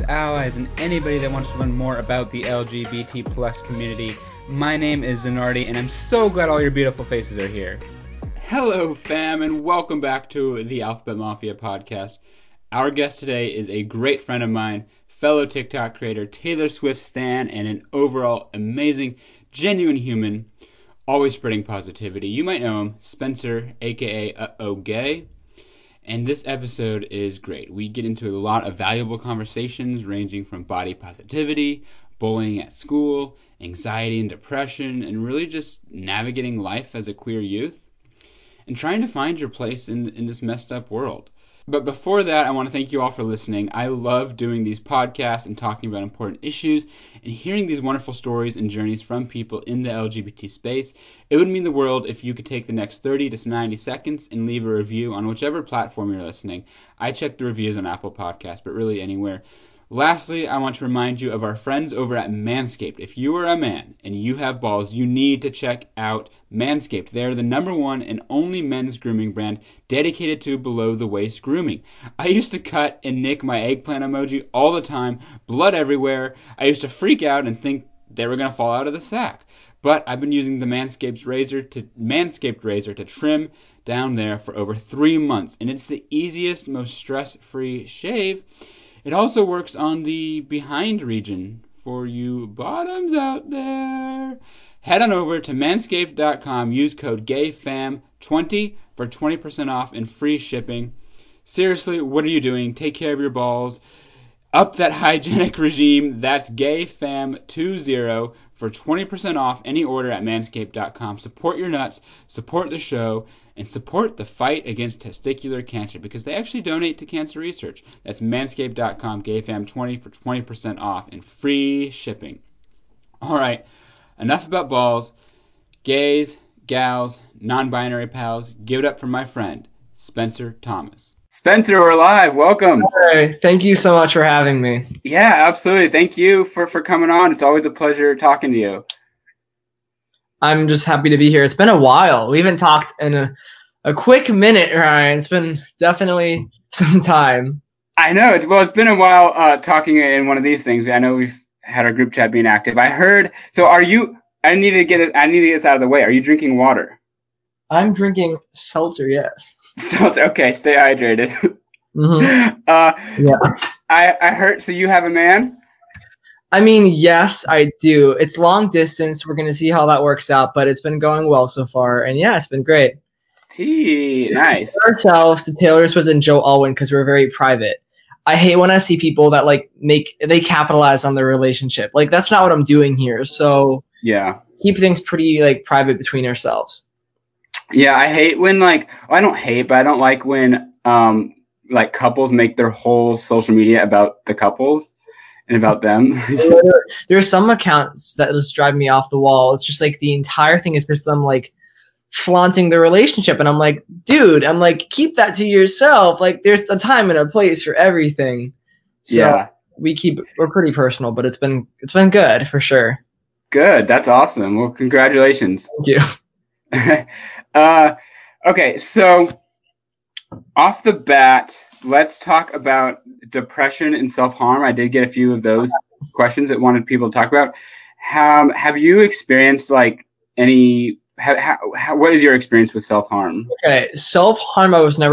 allies, and anybody that wants to learn more about the LGBT plus community. My name is Zanardi, and I'm so glad all your beautiful faces are here. Hello, fam, and welcome back to the Alphabet Mafia podcast. Our guest today is a great friend of mine, fellow TikTok creator, Taylor Swift stan, and an overall amazing, genuine human, always spreading positivity. You might know him, Spencer, aka Uh-Oh Gay. And this episode is great. We get into a lot of valuable conversations ranging from body positivity, bullying at school, anxiety and depression, and really just navigating life as a queer youth and trying to find your place in this messed up world. But before that, I want to thank you all for listening. I love doing these podcasts and talking about important issues and hearing these wonderful stories and journeys from people in the LGBT space. It would mean the world if you could take the next 30 to 90 seconds and leave a review on whichever platform you're listening. I check the reviews on Apple Podcasts, but really anywhere. Lastly, I want to remind you of our friends over at Manscaped. If you are a man and you have balls, you need to check out Manscaped. They are the #1 and only men's grooming brand dedicated to below-the-waist grooming. I used to cut and nick my eggplant emoji all the time, blood everywhere. I used to freak out and think they were going to fall out of the sack. But I've been using the Manscaped razor to trim down there for over 3 months, and it's the easiest, most stress-free shave. It also works on the behind region for you bottoms out there. Head on over to manscaped.com. Use code GAYFAM20 for 20% off and free shipping. Seriously, what are you doing? Take care of your balls. Up that hygienic regime. That's GAYFAM20 for 20% off any order at manscaped.com. Support your nuts. Support the show. And support the fight against testicular cancer because they actually donate to cancer research. That's manscaped.com, GayFam20 for 20% off and free shipping. All right, enough about balls. Gays, gals, non-binary pals, give it up for my friend, Spencer Thomas. Spencer, we're live. Welcome. Hey, thank you so much for having me. Yeah, absolutely. Thank you for coming on. It's always a pleasure talking to you. I'm just happy to be here. It's been a while. We haven't talked in a quick minute, Ryan. It's been definitely some time. I know. It's been a while talking in one of these things. I know we've had our group chat being active. I heard. So are you? I need to get this out of the way. Are you drinking water? I'm drinking seltzer. Yes. Seltzer. Okay. Stay hydrated. Mm-hmm. Yeah. I heard. So you have a man? I mean, yes, I do. It's long distance. We're going to see how that works out, but it's been going well so far. And yeah, it's been great. Nice. We ourselves to Taylor Swift and Joe Alwyn because we're very private. I hate when I see people that they capitalize on their relationship. Like that's not what I'm doing here. So yeah, keep things pretty private between ourselves. Yeah, I hate when I don't hate, but I don't like when couples make their whole social media about the couples. And about them. There are some accounts that just drive me off the wall. It's just the entire thing is just them flaunting their relationship, and I'm like, dude, keep that to yourself. There's a time and a place for everything. So yeah. We're pretty personal, but it's been good for sure. Good, that's awesome. Well, congratulations. Thank you. Okay, so off the bat, let's talk about depression and self-harm. I did get a few of those questions that wanted people to talk about. Have you experienced any? What is your experience with self-harm? Okay, self-harm.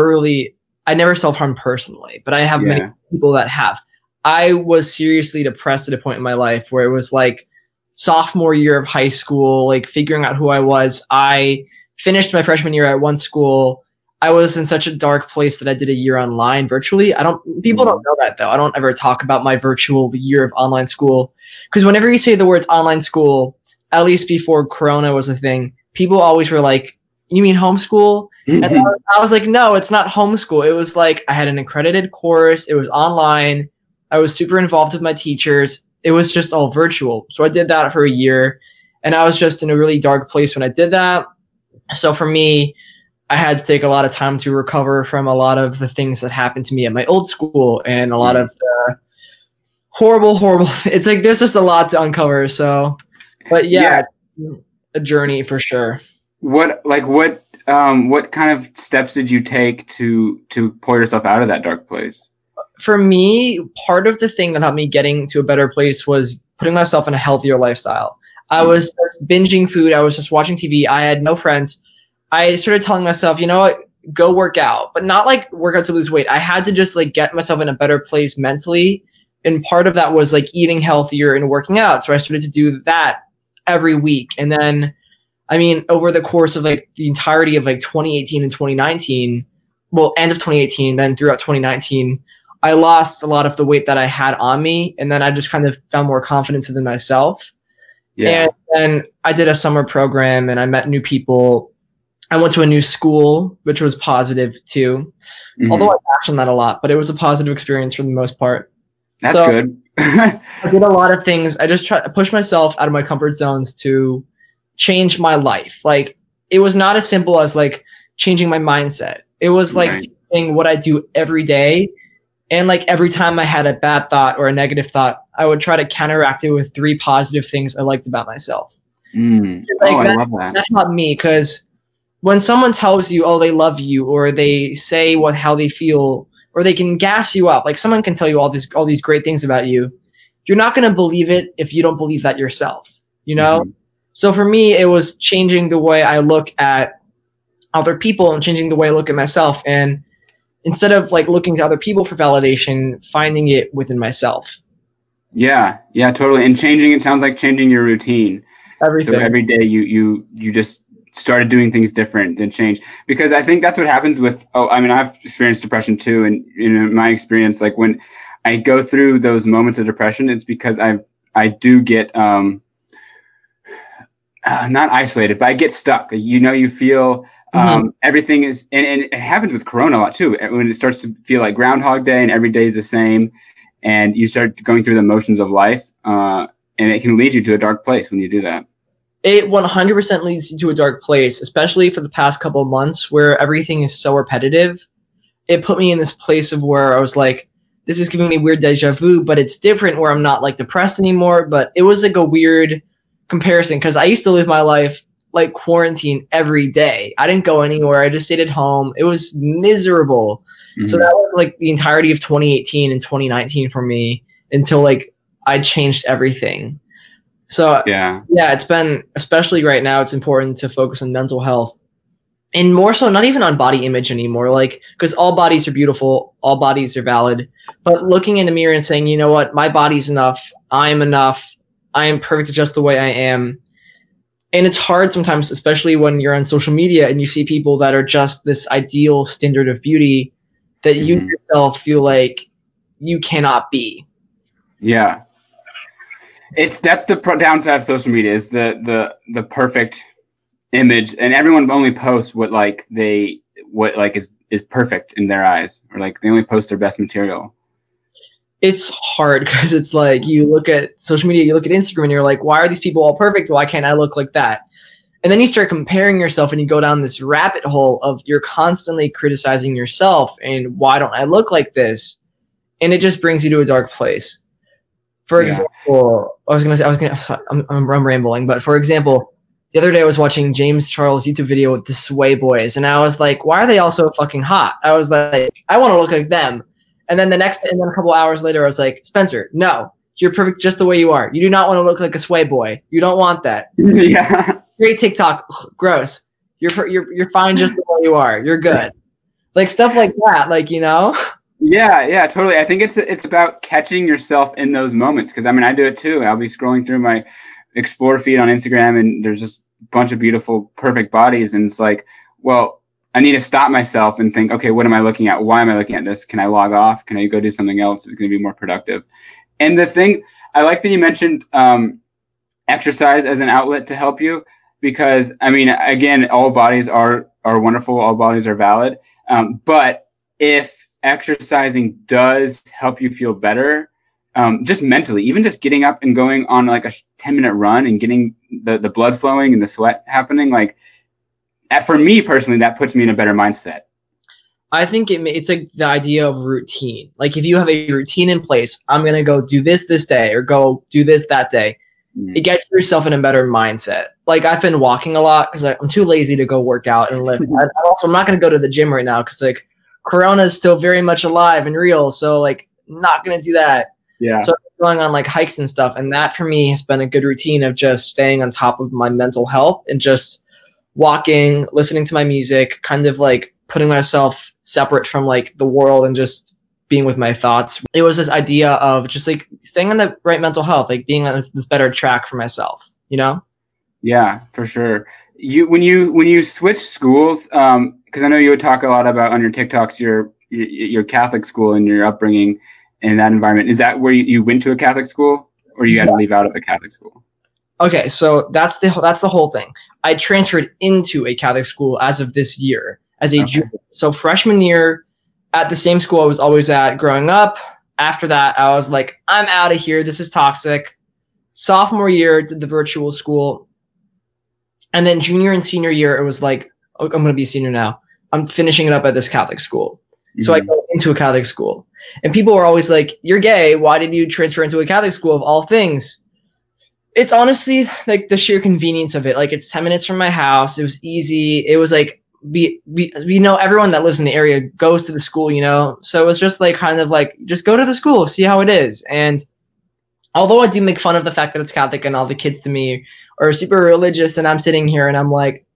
I never self-harmed personally, but I have many people that have. I was seriously depressed at a point in my life where it was sophomore year of high school, figuring out who I was. I finished my freshman year at one school. I was in such a dark place that I did a year online virtually. People don't know that though. I don't ever talk about my virtual year of online school because whenever you say the words online school, at least before Corona was a thing, people always were like, "You mean homeschool?" And I was like, "No, it's not homeschool." It was I had an accredited course. It was online. I was super involved with my teachers. It was just all virtual. So I did that for a year, and I was just in a really dark place when I did that. So for me, I had to take a lot of time to recover from a lot of the things that happened to me at my old school and a lot of the horrible. It's there's just a lot to uncover. So, but yeah. A journey for sure. What kind of steps did you take to pull yourself out of that dark place? for me, part of the thing that helped me getting to a better place was putting myself in a healthier lifestyle. I was just binging food. I was just watching TV. I had no friends. I started telling myself, you know what, go work out, but not like work out to lose weight. I had to just like get myself in a better place mentally. And part of that was like eating healthier and working out. So I started to do that every week. And then, I mean, over the course of like the entirety of like 2018 and 2019, well, end of 2018, then throughout 2019, I lost a lot of the weight that I had on me. And then I just kind of found more confidence within myself. Yeah. And then I did a summer program and I met new people. I went to a new school, which was positive too. Mm-hmm. Although I bashed on that a lot, but it was a positive experience for the most part. That's So good. I did a lot of things. I just tried to push myself out of my comfort zones to change my life. Like, it was not as simple as like changing my mindset. It was like Right. changing what I do every day. And like every time I had a bad thought or a negative thought, I would try to counteract it with 3 positive things I liked about myself. Mm. Like I love that. that helped me, because when someone tells you, oh, they love you, or they say how they feel, or they can gas you up, like someone can tell you all these great things about you, you're not going to believe it if you don't believe that yourself, you know? Mm-hmm. So for me, it was changing the way I look at other people and changing the way I look at myself. And instead of like looking to other people for validation, finding it within myself. Yeah, totally. And changing, it sounds like changing your routine. So Everything. every day you just started doing things different and change, because I think that's what happens with, I mean, I've experienced depression too. And in my experience, like when I go through those moments of depression, it's because I do get, not isolated, but I get stuck. You feel everything is, and it happens with Corona a lot too. When it starts to feel like Groundhog Day and every day is the same, and you start going through the motions of life, and it can lead you to a dark place when you do that. It 100% leads you to a dark place, especially for the past couple of months where everything is so repetitive. It put me in this place of where I was like, this is giving me weird deja vu, but it's different where I'm not like depressed anymore. But it was like a weird comparison, because I used to live my life like quarantine every day. I didn't go anywhere. I just stayed at home. It was miserable. Mm-hmm. So that was like the entirety of 2018 and 2019 for me, until like I changed everything. So Yeah, it's been, especially right now, it's important to focus on mental health, and more so not even on body image anymore, like, because all bodies are beautiful, all bodies are valid, but looking in the mirror and saying, you know what, my body's enough, I'm enough, I am perfect just the way I am. And it's hard sometimes, especially when you're on social media and you see people that are just this ideal standard of beauty that you yourself feel like you cannot be. Yeah. That's the downside of social media, is the perfect image, and everyone only posts what is perfect in their eyes, or like they only post their best material. It's hard because it's like you look at social media, you look at Instagram, and you're like, why are these people all perfect? Why can't I look like that? And then you start comparing yourself and you go down this rabbit hole of you're constantly criticizing yourself and why don't I look like this? And it just brings you to a dark place. For example, I'm rambling, but for example, the other day I was watching James Charles' YouTube video with the Sway Boys, and I was like, why are they all so fucking hot? I was like, I want to look like them. And then a couple hours later, I was like, Spencer, no, you're perfect just the way you are. You do not want to look like a Sway Boy. You don't want that. Yeah. Great TikTok, gross. You're fine just the way you are. You're good. Like stuff like that, like, you know. Yeah, totally. I think it's about catching yourself in those moments, because I mean, I do it too. I'll be scrolling through my Explore feed on Instagram, and there's just a bunch of beautiful, perfect bodies, and it's like, well, I need to stop myself and think, okay, what am I looking at? Why am I looking at this? Can I log off? Can I go do something else that's going to be more productive? And the thing I like that you mentioned, exercise as an outlet to help you, because I mean, again, all bodies are wonderful, all bodies are valid, but if exercising does help you feel better, just mentally, even just getting up and going on like a 10-minute run and getting the blood flowing and the sweat happening, like, for me personally, that puts me in a better mindset. I think it's like the idea of routine. Like if you have a routine in place, I'm going to go do this day or go do this that day. It gets yourself in a better mindset. Like I've been walking a lot because I'm too lazy to go work out and lift. I'm not going to go to the gym right now because like Corona is still very much alive and real. So like not going to do that. Yeah. So I'm going on like hikes and stuff. And that for me has been a good routine of just staying on top of my mental health and just walking, listening to my music, kind of like putting myself separate from like the world and just being with my thoughts. It was this idea of just like staying on the right mental health, like being on this better track for myself, you know? Yeah, for sure. When you switch schools, because I know you would talk a lot about on your TikToks your Catholic school and your upbringing in that environment. Is that where you went to a Catholic school, or you had to leave out of a Catholic school? Okay, so that's the whole thing. I transferred into a Catholic school as of this year as a junior. So freshman year at the same school I was always at growing up. After that, I was like, I'm out of here. This is toxic. Sophomore year, did the virtual school. And then junior and senior year, it was like, oh, I'm going to be a senior now. I'm finishing it up at this Catholic school. So I go into a Catholic school. And people were always like, you're gay. Why did you transfer into a Catholic school of all things? It's honestly like the sheer convenience of it. Like it's 10 minutes from my house. It was easy. It was like we know everyone that lives in the area goes to the school, you know. So it was just like kind of like just go to the school, see how it is. And although I do make fun of the fact that it's Catholic and all the kids to me are super religious, and I'm sitting here and I'm like,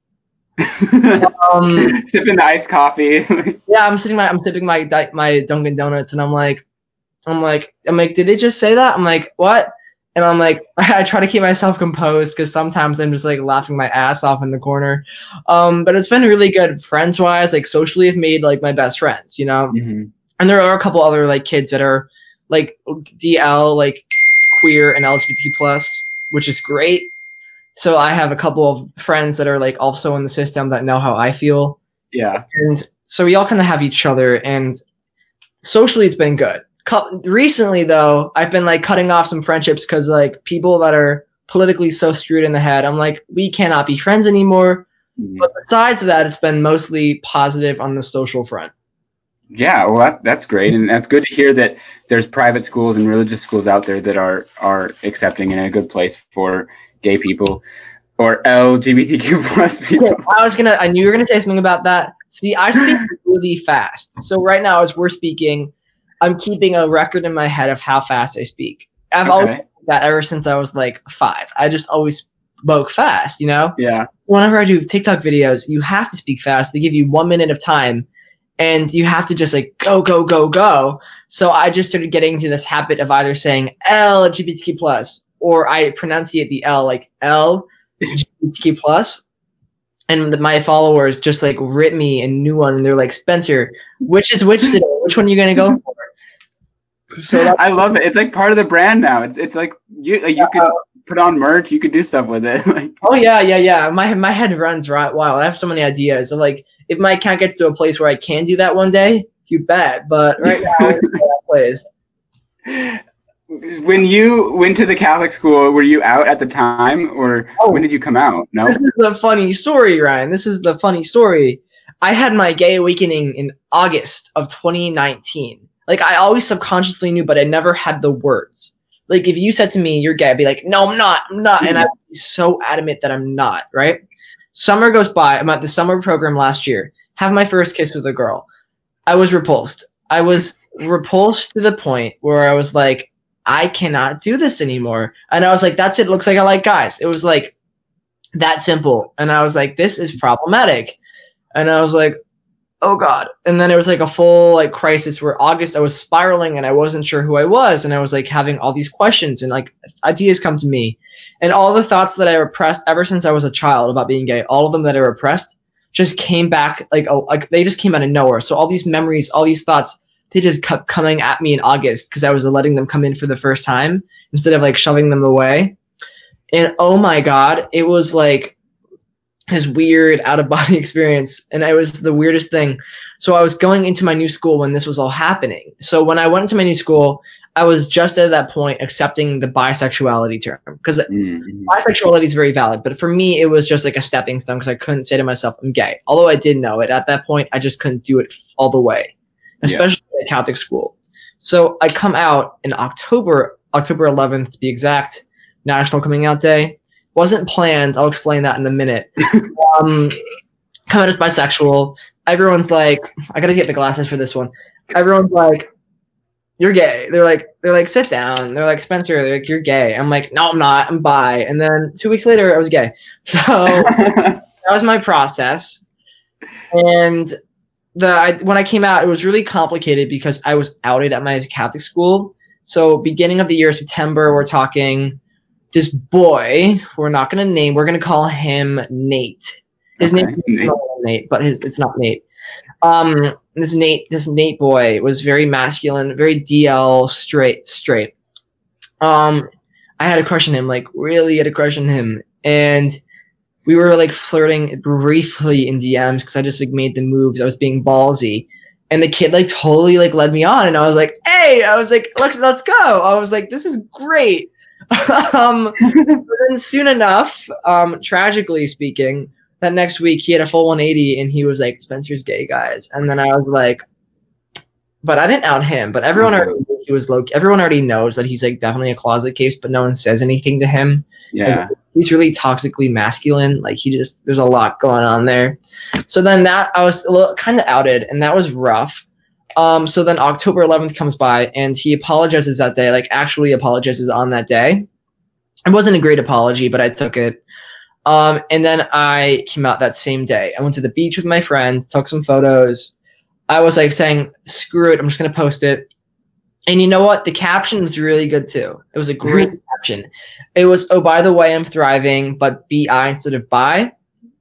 sipping iced coffee. yeah, I'm sipping my Dunkin' Donuts, and I'm like, did they just say that? I'm like, what? And I'm like, I try to keep myself composed because sometimes I'm just like laughing my ass off in the corner. But it's been really good friends wise, like socially, I've made like my best friends, you know. Mm-hmm. And there are a couple other like kids that are like DL, like queer and LGBT plus, which is great. So I have a couple of friends that are like also in the system that know how I feel. Yeah. And so we all kind of have each other, and socially it's been good. Recently though, I've been like cutting off some friendships because like people that are politically so screwed in the head, I'm like, we cannot be friends anymore. Mm-hmm. But besides that, it's been mostly positive on the social front. Yeah, well, that's great, and that's good to hear that there's private schools and religious schools out there that are accepting and a good place for gay people or LGBTQ plus people. Okay, I knew you were gonna say something about that. See, I speak really fast, so right now as we're speaking, I'm keeping a record in my head of how fast I speak. I've always done that ever since I was like 5. I just always spoke fast, you know? Yeah. Whenever I do TikTok videos, you have to speak fast. They give you 1 minute of time, and you have to just like go, go, go, go. So I just started getting into this habit of either saying LGBTQ plus, or I pronunciate the L like LGBTQ plus. And my followers just like rip me a new one, and they're like, Spencer, which is which today? Which one are you gonna go for? So I love it. It's like part of the brand now. It's like you could put on merch. You could do stuff with it. Oh yeah. My head runs right wild. I have so many ideas. So like, if my account gets to a place where I can do that one day, you bet. But right now, it's that place. When you went to the Catholic school, were you out at the time, or when did you come out? No. This is the funny story, Ryan. This is the funny story. I had my gay awakening in August of 2019. Like, I always subconsciously knew, but I never had the words. Like, if you said to me, you're gay, I'd be like, no, I'm not. And I'd be so adamant that I'm not, right? Summer goes by. I'm at the summer program last year. Have my first kiss with a girl. I was repulsed. I was repulsed to the point where I was like, I cannot do this anymore. And I was like, that's it. Looks like I like guys. It was like that simple. And I was like, this is problematic. And I was like, oh God. And then it was like a full like crisis where August I was spiraling and I wasn't sure who I was. And I was like having all these questions and like ideas come to me. And all the thoughts that I repressed ever since I was a child about being gay, all of them that I repressed just came back like they just came out of nowhere. So all these memories, all these thoughts, they just kept coming at me in August because I was letting them come in for the first time instead of like shoving them away. And oh my God, it was like this weird out of body experience. And it was the weirdest thing. So I was going into my new school when this was all happening. So when I went into my new school, I was just at that point accepting the bisexuality term because bisexuality is very valid. But for me, it was just like a stepping stone because I couldn't say to myself, I'm gay. Although I did know it at that point, I just couldn't do it all the way, especially at Catholic school. So I come out in October 11th to be exact, National Coming Out Day. Wasn't planned. I'll explain that in a minute. Come out as bisexual. Everyone's like, I gotta get the glasses for this one. Everyone's like, you're gay. They're like, sit down. They're like, Spencer, they're like, you're gay. I'm like, no, I'm not. I'm bi. And then 2 weeks later, I was gay. So that was my process. And when I came out, it was really complicated because I was outed at my Catholic school. So beginning of the year, September, we're talking this boy. We're not going to name. We're going to call him Nate. His name is Nate, but it's not Nate. This Nate boy was very masculine, very DL, straight. I had a crush on him, like really had a crush on him, and we were like flirting briefly in DMs because I just like made the moves. I was being ballsy, and the kid like totally like led me on, and I was like, hey, I was like, let's go. I was like, this is great. But then soon enough, tragically speaking, that next week he had a full 180 and he was like, Spencer's gay, guys. And then I was like, but I didn't out him, but everyone already knew he was low. Everyone already knows that he's like definitely a closet case, but no one says anything to him. Yeah. He's really toxically masculine. Like there's a lot going on there. So then I was a little kind of outed, and that was rough. So then October 11th comes by, and he apologizes that day, like actually apologizes on that day. It wasn't a great apology, but I took it. And then I came out that same day. I went to the beach with my friends, took some photos. I was like saying, screw it, I'm just going to post it. And you know what? The caption was really good too. It was a great caption. It was, oh, by the way, I'm thriving, but BI instead of bi.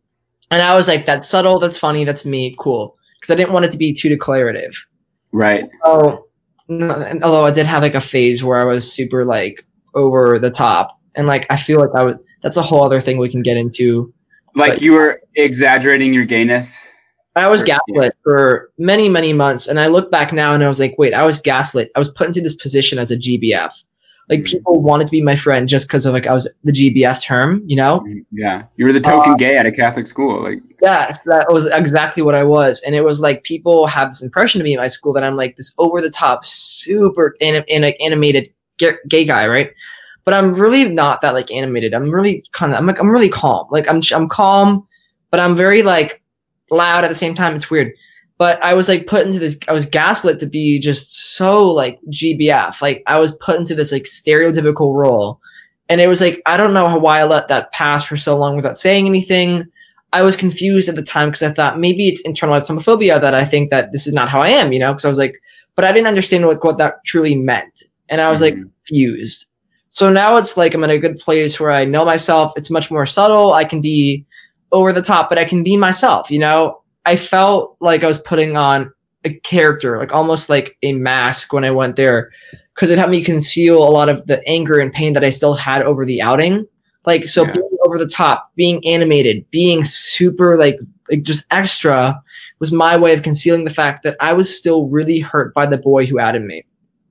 And I was like, that's subtle, that's funny, that's me, cool. Because I didn't want it to be too declarative. Right. So, although I did have like a phase where I was super like over the top. And like, I feel like that's a whole other thing we can get into. Like but, you were exaggerating your gayness? I was gaslit for many, many months. And I look back now and I was like, wait, I was gaslit. I was put into this position as a GBF. Like people wanted to be my friend just because of like I was the GBF term, you know? Yeah. You were the token gay at a Catholic school. Like yes, that was exactly what I was. And it was like people have this impression of me in my school that I'm like this over the top, super animated gay guy, right? But I'm really not that like animated. I'm really I'm really calm. Like I'm calm, but I'm very like loud at the same time. It's weird. But I was like put into this, I was gaslit to be just so like GBF. Like I was put into this like stereotypical role. And it was like, I don't know why I let that pass for so long without saying anything. I was confused at the time because I thought maybe it's internalized homophobia that I think that this is not how I am, you know? Because I was like, but I didn't understand what that truly meant. And I was like confused. So now it's like I'm in a good place where I know myself. It's much more subtle. I can be over the top, but I can be myself, you know? I felt like I was putting on a character, like almost like a mask when I went there, because it helped me conceal a lot of the anger and pain that I still had over the outing. Like, so being over the top, being animated, being super like just extra was my way of concealing the fact that I was still really hurt by the boy who outed me.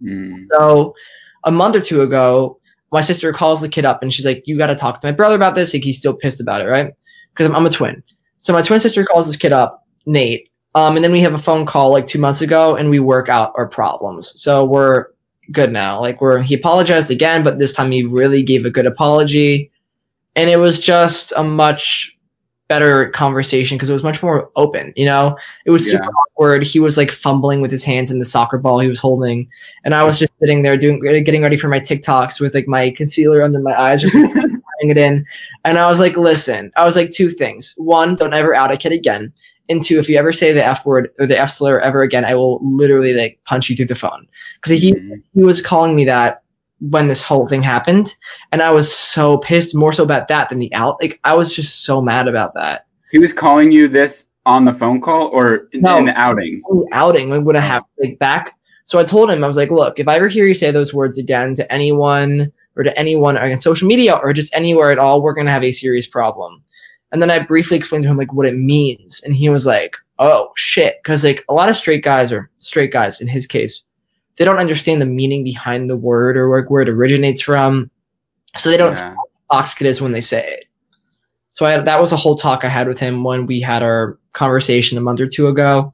So a month or two ago, my sister calls the kid up and she's like, you got to talk to my brother about this. Like, he's still pissed about it, right? Because I'm a twin. So my twin sister calls this kid up, Nate. And then we have a phone call like 2 months ago and we work out our problems. So we're good now. Like he apologized again, but this time he really gave a good apology. And it was just a much better conversation because it was much more open, you know? It was super awkward. He was like fumbling with his hands in the soccer ball he was holding. And I was just sitting there getting ready for my TikToks with like my concealer under my eyes, just like, putting it in. And I was like, listen, I was like, two things. One, don't ever out a kid again. And two, if you ever say the F word or the F slur ever again, I will literally like punch you through the phone. Because he was calling me that when this whole thing happened, and I was so pissed, more so about that than the out. Like I was just so mad about that. He was calling you this on the phone call or in the outing? Outing would have happened like back. So I told him, I was like, look, if I ever hear you say those words again to anyone or on social media or just anywhere at all, we're gonna have a serious problem. And then I briefly explained to him like what it means, and he was like, oh shit, because like a lot of straight guys in his case, they don't understand the meaning behind the word or where it originates from. So they don't see how toxic it is when they say it. So that was a whole talk I had with him when we had our conversation a month or two ago.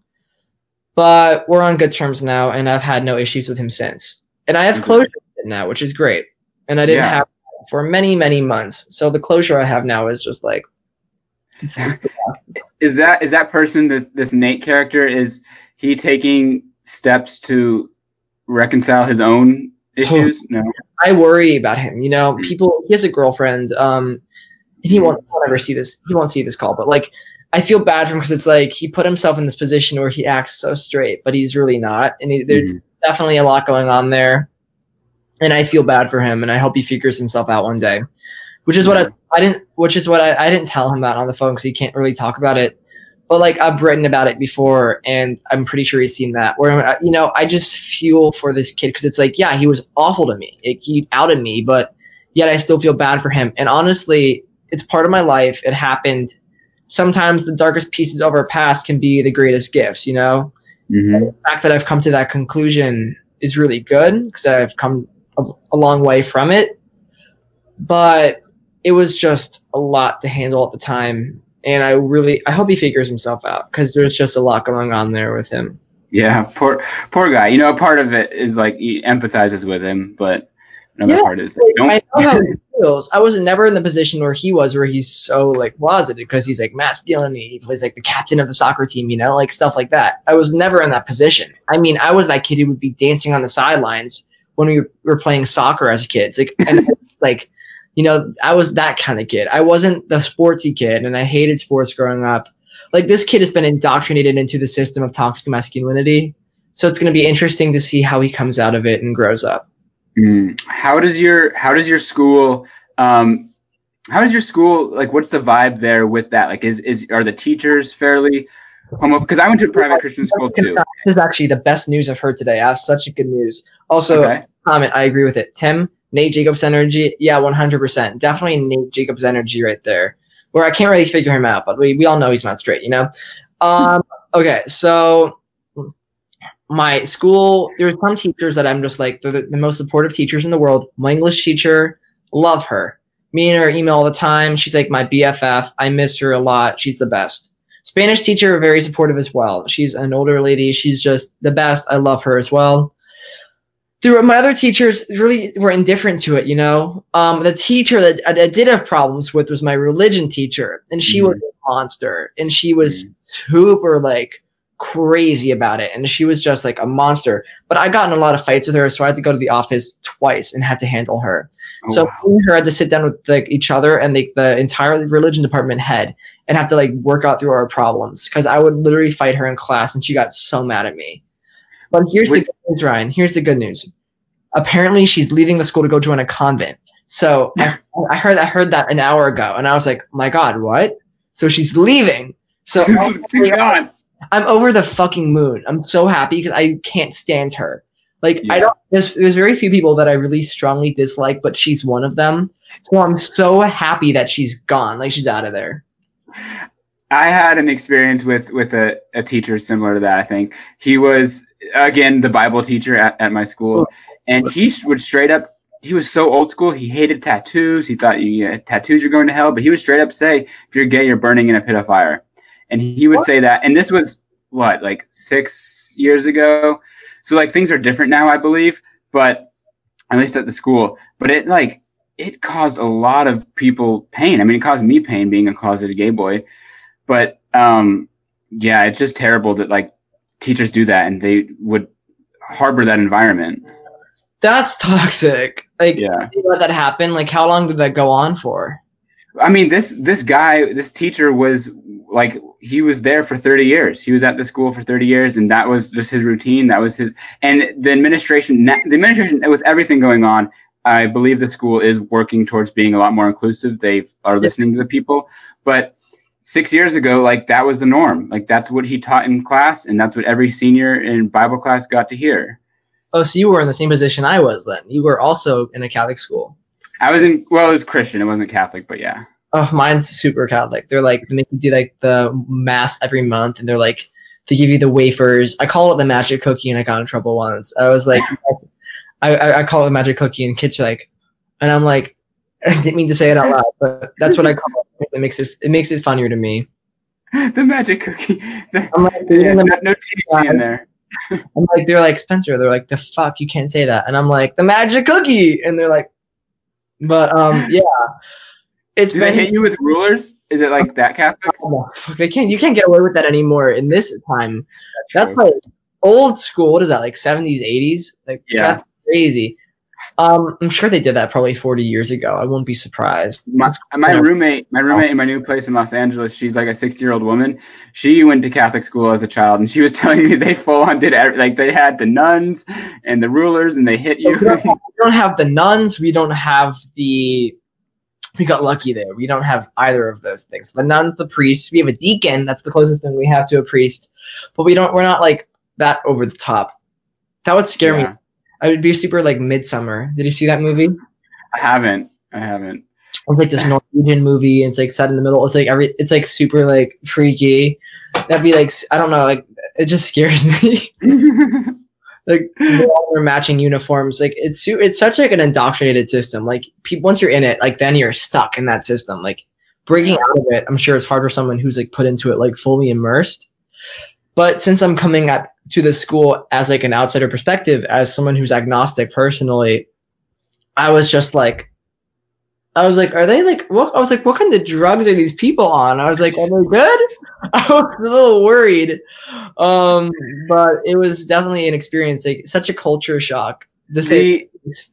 But we're on good terms now, and I've had no issues with him since. And I have closure with it now, which is great. And I didn't have it for many, many months. So the closure I have now is just like... Is that person, this Nate character, is he taking steps to reconcile his own issues? No. I worry about him. You know, he has a girlfriend. He won't ever see this. He won't see this call, but like, I feel bad for him because it's like he put himself in this position where he acts so straight, but he's really not. And there's definitely a lot going on there. And I feel bad for him, and I hope he figures himself out one day. Which is what I didn't tell him that on the phone because he can't really talk about it. But like, I've written about it before, and I'm pretty sure he's seen that. Where, you know, I just feel for this kid because it's like, yeah, he was awful to me. He outed me, but yet I still feel bad for him. And honestly, it's part of my life. It happened. Sometimes the darkest pieces of our past can be the greatest gifts, you know? The fact that I've come to that conclusion is really good because I've come a long way from it. But it was just a lot to handle at the time. And I hope he figures himself out because there's just a lot going on there with him. Yeah, poor guy. You know, part of it is like he empathizes with him, but another part is like, I know how he feels. I was never in the position where he was, where he's so like closeted because he's like masculine. He plays like the captain of the soccer team, you know, like stuff like that. I was never in that position. I mean, I was that kid who would be dancing on the sidelines when we were playing soccer as kids. Like, and like, you know, I was that kind of kid. I wasn't the sportsy kid, and I hated sports growing up. Like, this kid has been indoctrinated into the system of toxic masculinity. So it's going to be interesting to see how he comes out of it and grows up. How does your school like, what's the vibe there with that? Like, are the teachers fairly homo? Because I went to a private Christian school too. This is actually the best news I've heard today. I have such a good news. Also, comment, I agree with it. Tim, Nate Jacobs energy, yeah, 100%. Definitely Nate Jacobs energy right there. Where I can't really figure him out, but we all know he's not straight, you know? Okay, so my school, there are some teachers that I'm just like, they're the most supportive teachers in the world. My English teacher, love her. Me and her email all the time. She's like my BFF. I miss her a lot. She's the best. Spanish teacher, very supportive as well. She's an older lady. She's just the best. I love her as well. My other teachers really were indifferent to it, you know. The teacher that I did have problems with was my religion teacher, and she was a monster, and she was super like crazy about it, and she was just like a monster. But I got in a lot of fights with her, so I had to go to the office twice and had to handle her. So me and her had to sit down with like each other and the entire religion department head and have to like work out through our problems because I would literally fight her in class, and she got so mad at me. But here's the good news, Ryan. Here's the good news. Apparently, she's leaving the school to go join a convent. So I heard that an hour ago, and I was like, oh my God, what? So she's leaving. So I'm over the fucking moon. I'm so happy because I can't stand her. Like, there's very few people that I really strongly dislike, but she's one of them. So I'm so happy that she's gone. Like, she's out of there. I had an experience with a teacher similar to that. I think he was, again, the Bible teacher at my school, and he would straight up, he was so old school. He hated tattoos. He thought tattoos are going to hell, but he would straight up say, if you're gay, you're burning in a pit of fire. And he would say that, and this was like 6 years ago. So like things are different now, I believe, but at least at the school. But it caused a lot of people pain. I mean, it caused me pain being a closeted gay boy. But yeah, it's just terrible that like teachers do that and they would harbor that environment. That's toxic. Like, you let that happen. Like, how long did that go on for? I mean, this teacher was like, he was there for 30 years. He was at the school for 30 years, and that was just his routine. That was his. And the administration with everything going on, I believe the school is working towards being a lot more inclusive. They are listening to the people, but 6 years ago, like, that was the norm. Like, that's what he taught in class, and that's what every senior in Bible class got to hear. Oh, so you were in the same position I was then. You were also in a Catholic school. It was Christian. It wasn't Catholic, but yeah. Oh, mine's super Catholic. They're like, they make you do like the mass every month, and they're like, they give you the wafers. I call it the magic cookie, and I got in trouble once. I was like, I call it the magic cookie, and kids are like, and I'm like, I didn't mean to say it out loud, but that's what I call it. It makes it funnier to me. The magic cookie. I'm like, no THC in there. I'm like, they're like, Spencer, they're like, the fuck, you can't say that. And I'm like, the magic cookie, and they're like, but yeah. Do they hit you with rulers? Is it like that Catholic? They can't. You can't get away with that anymore in this time. That's like old school. What is that, like 70s, 80s? Like, Yeah. that's crazy. I'm sure they did that probably 40 years ago. I won't be surprised. My roommate in my new place in Los Angeles, she's like a 60-year-old woman. She went to Catholic school as a child, and she was telling me they full on did like they had the nuns and the rulers, and they hit you. We don't have the nuns. We don't have the. We got lucky there. We don't have either of those things. The nuns, the priests. We have a deacon. That's the closest thing we have to a priest. But we don't. We're not like that over the top. That would scare me. I would be super like Midsummer. Did you see that movie? I haven't. It's like this Norwegian movie. It's like set in the middle. It's like super like freaky. That'd be like, I don't know, like it just scares me. Like all their matching uniforms. Like it's such like an indoctrinated system. Like once you're in it, like then you're stuck in that system. Like breaking out of it, I'm sure it's hard for someone who's like put into it like fully immersed. But since I'm coming to the school as like an outsider perspective, as someone who's agnostic personally, I was like, are they like, what? I was like, what kind of drugs are these people on? I was like, are they good? I was a little worried. But it was definitely an experience, like such a culture shock. The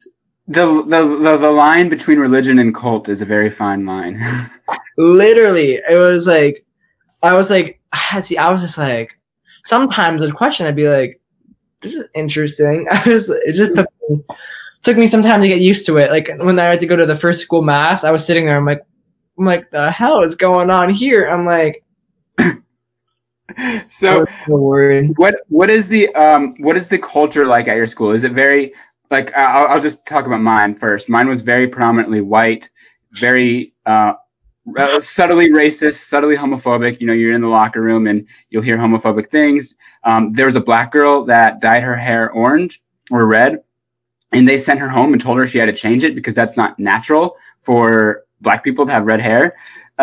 line between religion and cult is a very fine line. Literally, it was like, I was just like, sometimes the question I'd be like, this is interesting. It just took me some time to get used to it. Like when I had to go to the first school mass, I was sitting there. I'm like, the hell is going on here? I'm like, so what is the culture like at your school? Is it very like I'll just talk about mine first. Mine was very predominantly white, very subtly racist, subtly homophobic. You know, you're in the locker room and you'll hear homophobic things. There was a black girl that dyed her hair orange or red, and they sent her home and told her she had to change it because that's not natural for black people to have red hair.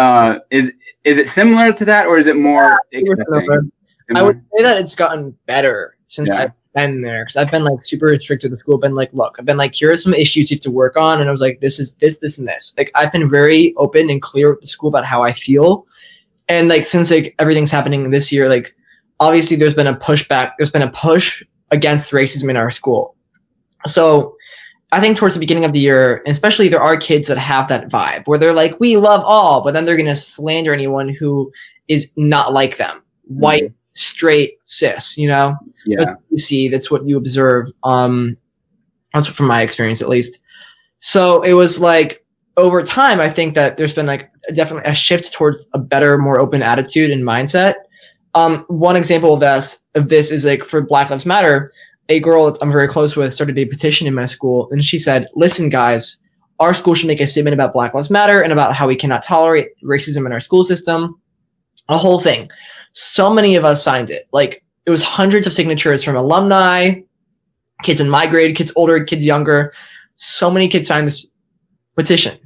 Is it similar to that, or is it more accepting? I would say that it's gotten better since I've been there, because I've been like super strict with the school. Been like, look, I've been like, here are some issues you have to work on, and I was like, this is this and this. Like I've been very open and clear with the school about how I feel, and like since like everything's happening this year, like obviously there's been a pushback, there's been a push against racism in our school. So I think towards the beginning of the year, especially, there are kids that have that vibe where they're like, we love all, but then they're going to slander anyone who is not like them. White, straight, cis, you know? Yeah. That's what you see. That's what you observe. That's from my experience, at least. So it was like, over time, I think that there's been like definitely a shift towards a better, more open attitude and mindset. One example of this is like for Black Lives Matter. A girl that I'm very close with started a petition in my school, and she said, listen, guys, our school should make a statement about Black Lives Matter and about how we cannot tolerate racism in our school system. A whole thing. So many of us signed it. Like, it was hundreds of signatures from alumni, kids in my grade, kids older, kids younger. So many kids signed this petition.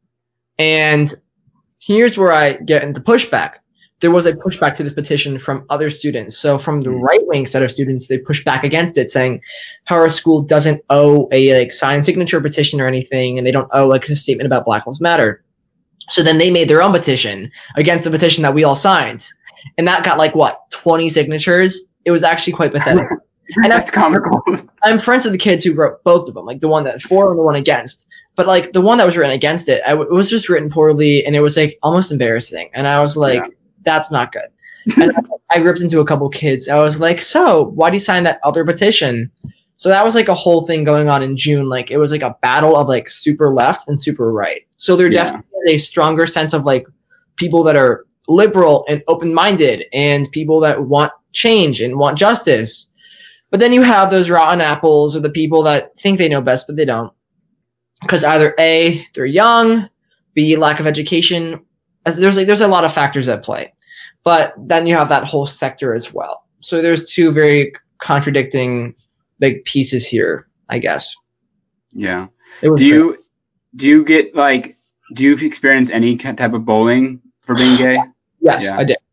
And here's where I get into pushback. There was a pushback to this petition from other students. So from the right-wing set of students, they pushed back against it, saying how our school doesn't owe a like signed signature petition or anything, and they don't owe like a statement about Black Lives Matter. So then they made their own petition against the petition that we all signed, and that got like 20 signatures. It was actually quite pathetic. And that's comical. I'm friends with the kids who wrote both of them, like the one that's for and the one against. But like the one that was written against it, it was just written poorly, and it was like almost embarrassing. And I was like, that's not good. And I ripped into a couple kids. I was like, so why do you sign that other petition? So that was like a whole thing going on in June. Like it was like a battle of like super left and super right. So there definitely is a stronger sense of like people that are liberal and open-minded and people that want change and want justice. But then you have those rotten apples or the people that think they know best, but they don't. Because either A, they're young, B, lack of education. There's a lot of factors at play. But then you have that whole sector as well. So there's two very contradicting big pieces here, I guess. Yeah. Do you experience any type of bullying for being gay? Yes, I did.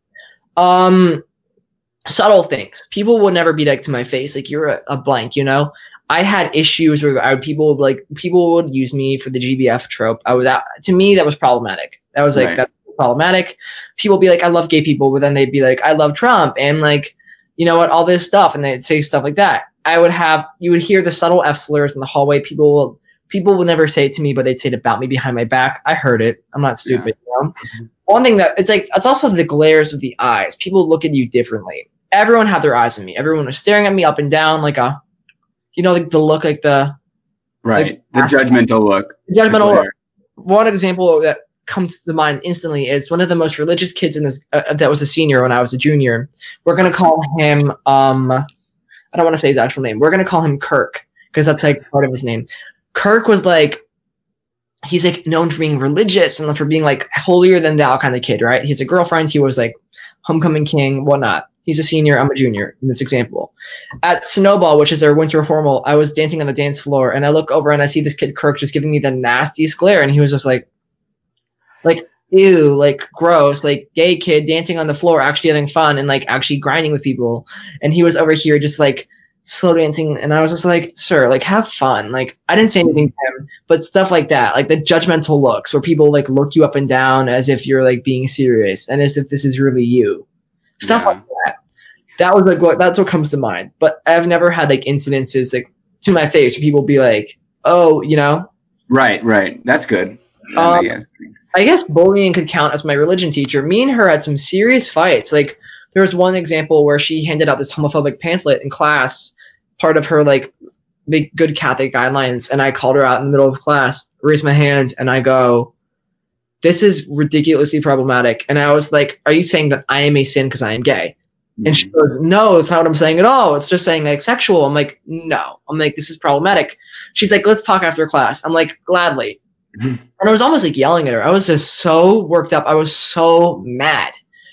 Subtle things. People would never be like to my face, like you're a blank, you know? I had issues where people would use me for the GBF trope. To me, that was problematic. That was like, that's problematic. People be like, I love gay people, but then they'd be like, I love Trump. And like, you know what, all this stuff, and they'd say stuff like that. You would hear the subtle F slurs in the hallway. People will never say it to me, but they'd say it about me behind my back. I heard it. I'm not stupid, you know? One thing that it's also the glares of the eyes. People look at you differently. Everyone had their eyes on me. Everyone was staring at me up and down like a, you know, like the look, like the right, the judgmental look. The judgmental look. One example that comes to mind instantly is one of the most religious kids in this that was a senior when I was a junior. We're gonna call him I don't want to say his actual name. We're gonna call him Kirk because that's like part of his name. Kirk was like, he's like known for being religious and for being like holier than thou kind of kid, right? He has a girlfriend. He was like homecoming king, whatnot. He's a senior. I'm a junior in this example. At Snowball, which is our winter formal, I was dancing on the dance floor and I look over and I see this kid Kirk just giving me the nastiest glare, and he was just like ew, like gross, like gay kid dancing on the floor, actually having fun and like actually grinding with people, and he was over here just like slow dancing, and I was just like, sir, like have fun. Like I didn't say anything to him, but stuff like that, like the judgmental looks where people like look you up and down as if you're like being serious and as if this is really you, stuff like that. That was like that's what comes to mind. But I've never had like incidences like to my face where people be like, oh, you know. Right, that's good. I guess bullying could count as my religion teacher. Me and her had some serious fights. Like there was one example where she handed out this homophobic pamphlet in class, part of her like big good Catholic guidelines, and I called her out in the middle of class, raised my hand, and I go, this is ridiculously problematic. And I was like, are you saying that I am a sin because I am gay? And she goes, no, it's not what I'm saying at all. It's just saying like sexual. I'm like, no. I'm like, this is problematic. She's like, let's talk after class. I'm like, gladly. And I was almost like yelling at her. I was just so worked up. I was so mad.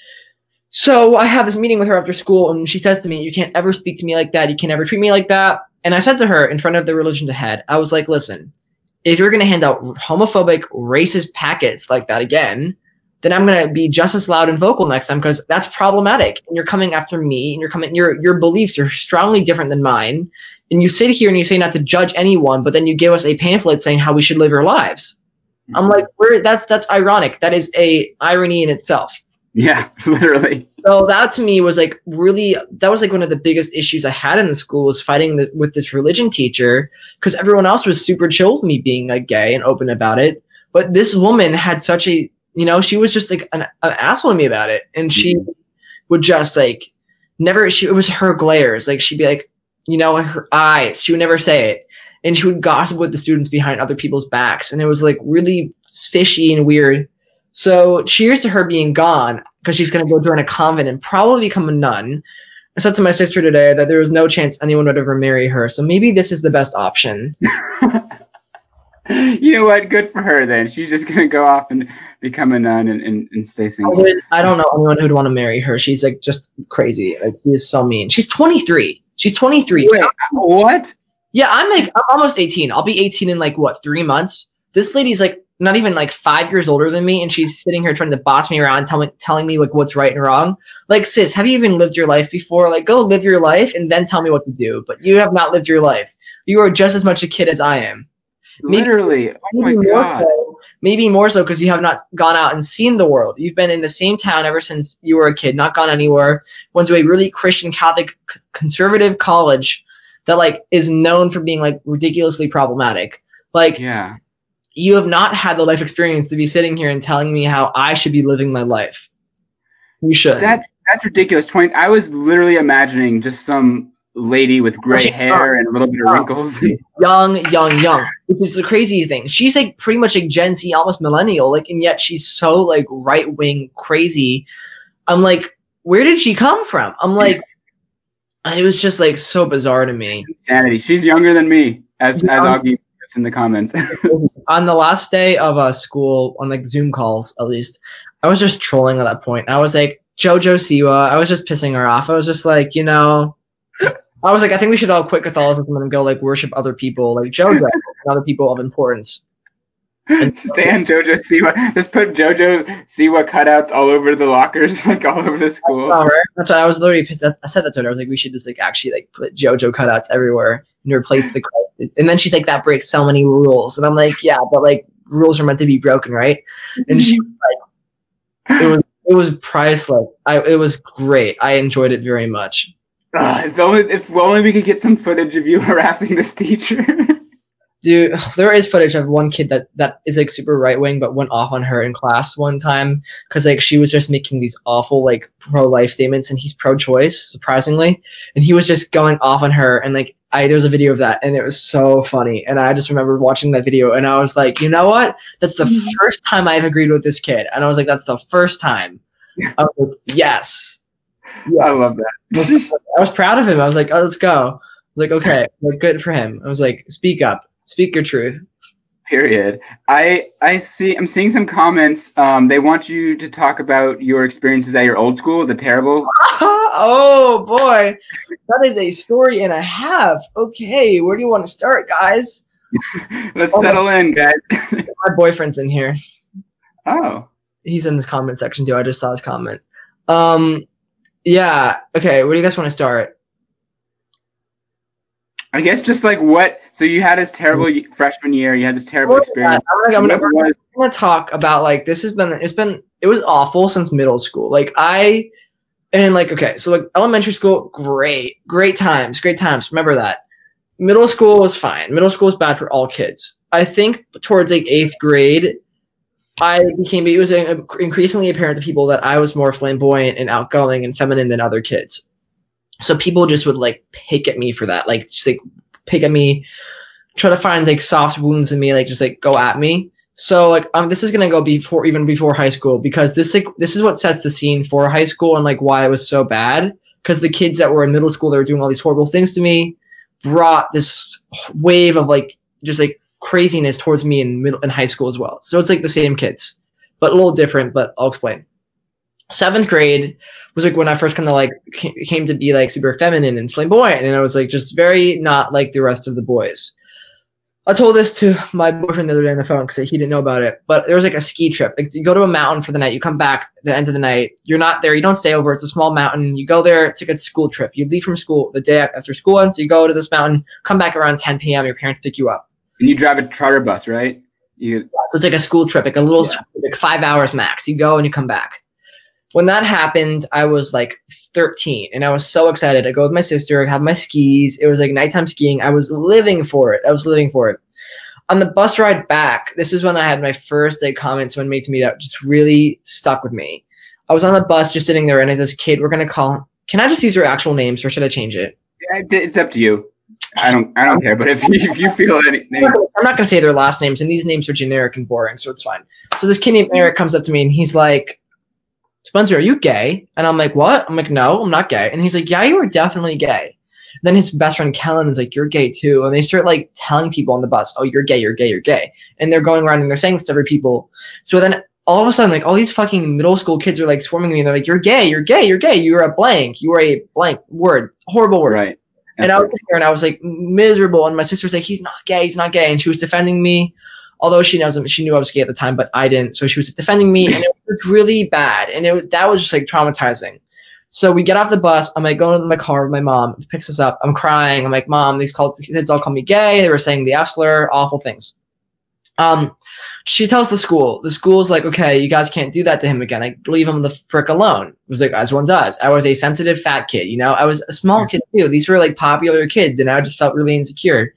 So I have this meeting with her after school, and she says to me, you can't ever speak to me like that. You can never treat me like that. And I said to her in front of the religion head, I was like, listen, if you're going to hand out homophobic, racist packets like that again, then I'm going to be just as loud and vocal next time, because that's problematic. And you're coming after me, and your beliefs are strongly different than mine. And you sit here and you say not to judge anyone, but then you give us a pamphlet saying how we should live our lives. I'm like, that's ironic. That is a irony in itself. Yeah, literally. So that to me was like that was like one of the biggest issues I had in the school, was fighting with this religion teacher, because everyone else was super chill with me being like gay and open about it. But this woman had such a, you know, she was just like an asshole to me about it. And she would just like it was her glares. Like she'd be like, you know, her eyes, she would never say it. And she would gossip with the students behind other people's backs. And it was like really fishy and weird. So cheers to her being gone, because she's going to go join a convent and probably become a nun. I said to my sister today that there was no chance anyone would ever marry her. So maybe this is the best option. You know what? Good for her then. She's just going to go off and become a nun and stay single. I don't know anyone who'd want to marry her. She's like just crazy. Like she is so mean. She's 23. She's 23. Wait, what? Yeah, I'm almost 18. I'll be 18 in like 3 months. This lady's like not even like 5 years older than me, and she's sitting here trying to boss me around, telling me like what's right and wrong. Like, sis, have you even lived your life before? Like, go live your life and then tell me what to do. But you have not lived your life. You are just as much a kid as I am. Literally. Oh my God. Maybe more so because you have not gone out and seen the world. You've been in the same town ever since you were a kid, not gone anywhere. Went to a really Christian, Catholic, conservative college that like is known for being like ridiculously problematic. Like, yeah, you have not had the life experience to be sitting here and telling me how I should be living my life. You should. That's ridiculous. I was literally imagining just some lady with gray hair and a little bit of wrinkles. Young. Which is the crazy thing. She's like pretty much like Gen Z, almost millennial, like, and yet she's so like right wing crazy. I'm like, where did she come from? I'm like, it was just like so bizarre to me. Insanity. She's younger than me, as Augie puts in the comments. On the last day of school, on like Zoom calls at least, I was just trolling at that point. I was like, JoJo Siwa. I was just pissing her off. I was just like, you know, I was like, I think we should all quit Catholicism and go like worship other people, like JoJo and other people of importance. Stan JoJo Siwa. Just put JoJo Siwa cutouts all over the lockers, like all over the school. That's why I was literally pissed. I said that to her. I was like, we should just like actually like put JoJo cutouts everywhere and replace the Christ. And then she's like, that breaks so many rules. And I'm like, yeah, but like rules are meant to be broken, right? And she was like, it was priceless. It was great. I enjoyed it very much. If only we could get some footage of you harassing this teacher. Dude, there is footage of one kid that is like super right wing, but went off on her in class one time because like she was just making these awful like pro life statements, and he's pro choice surprisingly, and he was just going off on her, and like there was a video of that, and it was so funny, and I just remember watching that video, and I was like, you know what? That's the first time I've agreed with this kid, and I was like, that's the first time. I was like, yes. I love that. I was proud of him. I was like, oh, let's go. I was like, okay, like good for him. I was like, speak up. Speak your truth. Period. I'm seeing some comments. They want you to talk about your experiences at your old school, the terrible. Oh boy, that is a story and a half. Okay, where do you want to start, guys? Let's settle in, guys. My boyfriend's in here. Oh. He's in this comment section too. I just saw his comment. Yeah. Okay, where do you guys want to start? I guess just like what. So you had this terrible freshman year. You had this terrible experience. I'm gonna talk about like this has been. It was awful since middle school. Okay, so like elementary school, great times. Remember that. Middle school was fine. Middle school was bad for all kids. I think towards like 8th grade, it was increasingly apparent to people that I was more flamboyant and outgoing and feminine than other kids. So people just would like pick at me for that, like just like pick at me, try to find like soft wounds in me, like just like go at me. So like this is gonna go before high school, because this is what sets the scene for high school and like why it was so bad. Because the kids that were in middle school that were doing all these horrible things to me brought this wave of like just like craziness towards me in high school as well. So it's like the same kids, but a little different. But I'll explain. 7th grade was like when I first kind of like came to be like super feminine and flamboyant, and I was like just very not like the rest of the boys. I told this to my boyfriend the other day on the phone because he didn't know about it. But there was like a ski trip. Like, you go to a mountain for the night, you come back at the end of the night. You're not there, you don't stay over. It's a small mountain. You go there. It's like a school trip. You leave from school the day after school ends. You go to this mountain, come back around 10 p.m. Your parents pick you up. And you drive a charter bus, right? So it's like a school trip, like a little like 5 hours max. You go and you come back. When that happened, I was like 13, and I was so excited. I go with my sister, have my skis. It was like nighttime skiing. I was living for it. On the bus ride back, this is when I had my first like comment someone made to me that just really stuck with me. I was on the bus just sitting there, and I had this kid. We're gonna call. Can I just use their actual names, or should I change it? It's up to you. I don't care. But if you feel anything, I'm not gonna say their last names, and these names are generic and boring, so it's fine. So this kid named Eric comes up to me, and he's like, Spencer, are you gay? And I'm like, what? I'm like, no, I'm not gay. And he's like, yeah, you are definitely gay. Then his best friend Kellen is like, you're gay too. And they start like telling people on the bus, oh, you're gay, you're gay, you're gay. And they're going around and they're saying this to every people. So then all of a sudden, like all these fucking middle school kids are like swarming me, and they're like, you're gay, you're gay, you're gay. You're a blank. You are a blank word. Horrible words. Right. And I was sitting there and I was like miserable. And my sister was like, he's not gay, he's not gay. And she was defending me. Although she knew I was gay at the time, but I didn't. So she was defending me, and it was really bad. And that was just like traumatizing. So we get off the bus. I'm like going to my car with my mom. She picks us up. I'm crying. I'm like, Mom, these kids all call me gay. They were saying the F slur, awful things. She tells the school. The school's like, okay, you guys can't do that to him again. Like, leave him the frick alone. It was like, as one does. I was a sensitive fat kid, you know. I was a small kid too. These were like popular kids, and I just felt really insecure.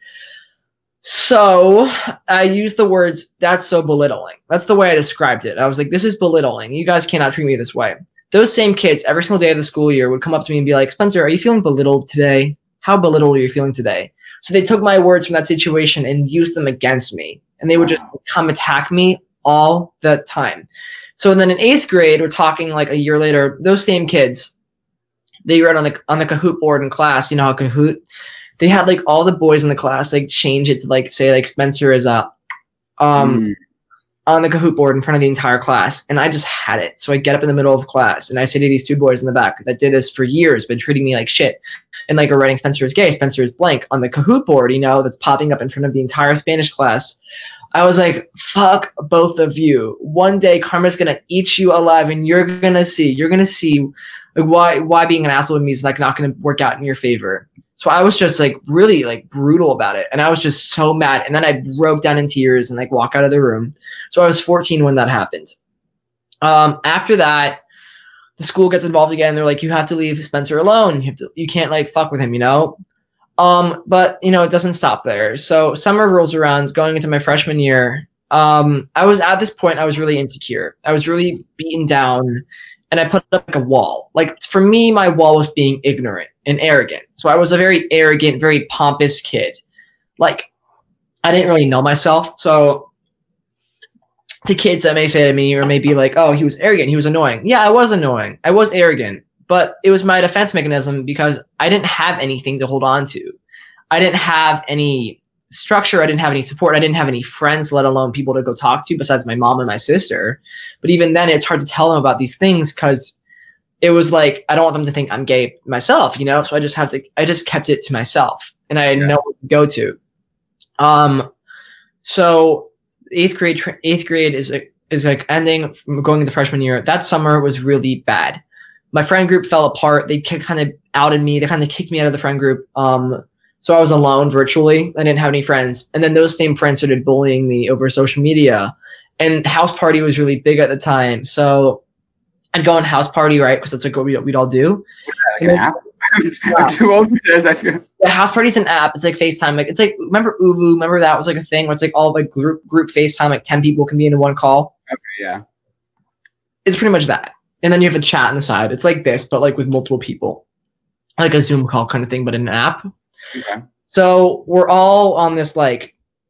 So I used the words, that's so belittling. That's the way I described it. I was like, this is belittling. You guys cannot treat me this way. Those same kids every single day of the school year would come up to me and be like, Spencer, are you feeling belittled today? How belittled are you feeling today? So they took my words from that situation and used them against me. And they would just come attack me all the time. So then in 8th grade, we're talking like a year later, those same kids, they read on the Kahoot board in class. You know how Kahoot? They had like all the boys in the class like change it to like say like Spencer is up on the Kahoot board in front of the entire class, and I just had it. So I get up in the middle of class and I say to these 2 boys in the back that did this for years, been treating me like shit, and like are writing Spencer is gay, Spencer is blank on the Kahoot board, you know, that's popping up in front of the entire Spanish class. I was like, fuck both of you. One day karma's gonna eat you alive, and you're gonna see like why being an asshole with me is like not gonna work out in your favor. So I was just like really like brutal about it, and I was just so mad. And then I broke down in tears and like walked out of the room. So I was 14 when that happened. After that, the school gets involved again. They're like, you have to leave Spencer alone. You can't like fuck with him, you know? But you know, it doesn't stop there. So summer rolls around, going into my freshman year. I was at this point, I was really insecure. I was really beaten down, and I put up like a wall. Like for me, my wall was being ignorant and arrogant. So I was a very arrogant, very pompous kid. Like I didn't really know myself. So to kids that may say to me or may be like, oh, he was arrogant, he was annoying. Yeah, I was annoying. I was arrogant. But it was my defense mechanism because I didn't have anything to hold on to. I didn't have any structure. I didn't have any support. I didn't have any friends, let alone people to go talk to besides my mom and my sister. But even then, it's hard to tell them about these things because it was like, I don't want them to think I'm gay myself, you know? So I just kept it to myself and I had no one to go to. So eighth grade is like ending, going into freshman year. That summer was really bad. My friend group fell apart. They kind of outed me. They kind of kicked me out of the friend group. So I was alone virtually. I didn't have any friends. And then those same friends started bullying me over social media. And house party was really big at the time. So I'd go on house party, right? Because that's like what we'd all do. Like an app? I'm too old for this, I feel. Yeah, house party's an app. It's like FaceTime. Like it's like, remember Uvu? Remember that was like a thing where it's like all like group FaceTime, like 10 people can be in one call. Okay, yeah. It's pretty much that. And then you have a chat on the side. It's like this, but like with multiple people. Like a Zoom call kind of thing, but in an app. Okay. So we're all on this like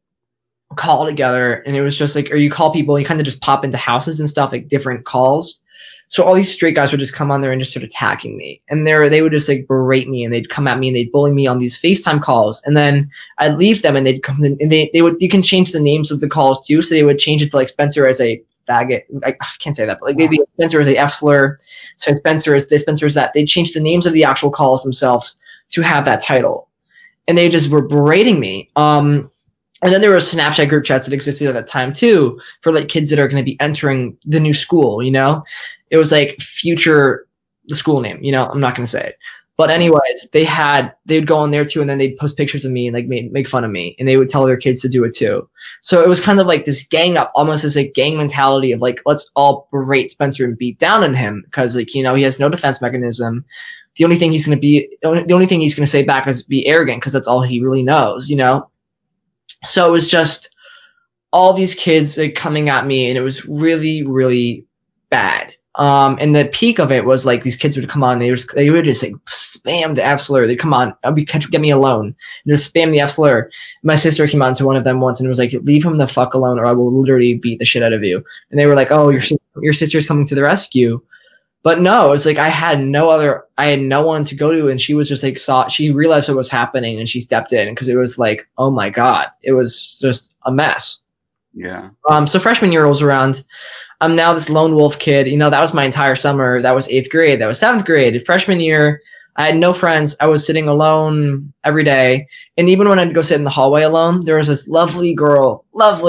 call together, and it was just like, or you call people, and you kind of just pop into houses and stuff, like different calls. So all these straight guys would just come on there and just start attacking me. And they would just like berate me and they'd come at me and they'd bully me on these FaceTime calls. And then I'd leave them and they'd come in and they would, you can change the names of the calls too. So they would change it to like Spencer as a faggot. I can't say that, but like maybe Spencer as a F slur. So Spencer is this, Spencer is that. They'd change the names of the actual calls themselves to have that title. And they just were berating me. And then there were Snapchat group chats that existed at that time too for like kids that are going to be entering the new school, you know? It was like Future, the school name, you know? I'm not going to say it. But anyways, they'd go on there too and then they'd post pictures of me and like make fun of me and they would tell their kids to do it too. So it was kind of like this gang up, almost as a gang mentality of like, let's all berate Spencer and beat down on him because like, you know, he has no defense mechanism. The only thing he's going to say back is be arrogant because that's all he really knows, you know? So it was just all these kids like coming at me and it was really, really bad. And the peak of it was like these kids would come on, they would just like spam the F slur. They'd come on, get me alone, and just spam the F slur. My sister came on to one of them once and was like, leave him the fuck alone or I will literally beat the shit out of you. And they were like, oh, your sister's coming to the rescue. But no, it was like I had no one to go to, and she was just like she realized what was happening, and she stepped in because it was like, oh my god, it was just a mess. Yeah. So freshman year rolls around. I'm now this lone wolf kid. You know, that was my entire summer. That was 8th grade. That was 7th grade. Freshman year, I had no friends. I was sitting alone every day, and even when I'd go sit in the hallway alone, there was this lovely girl,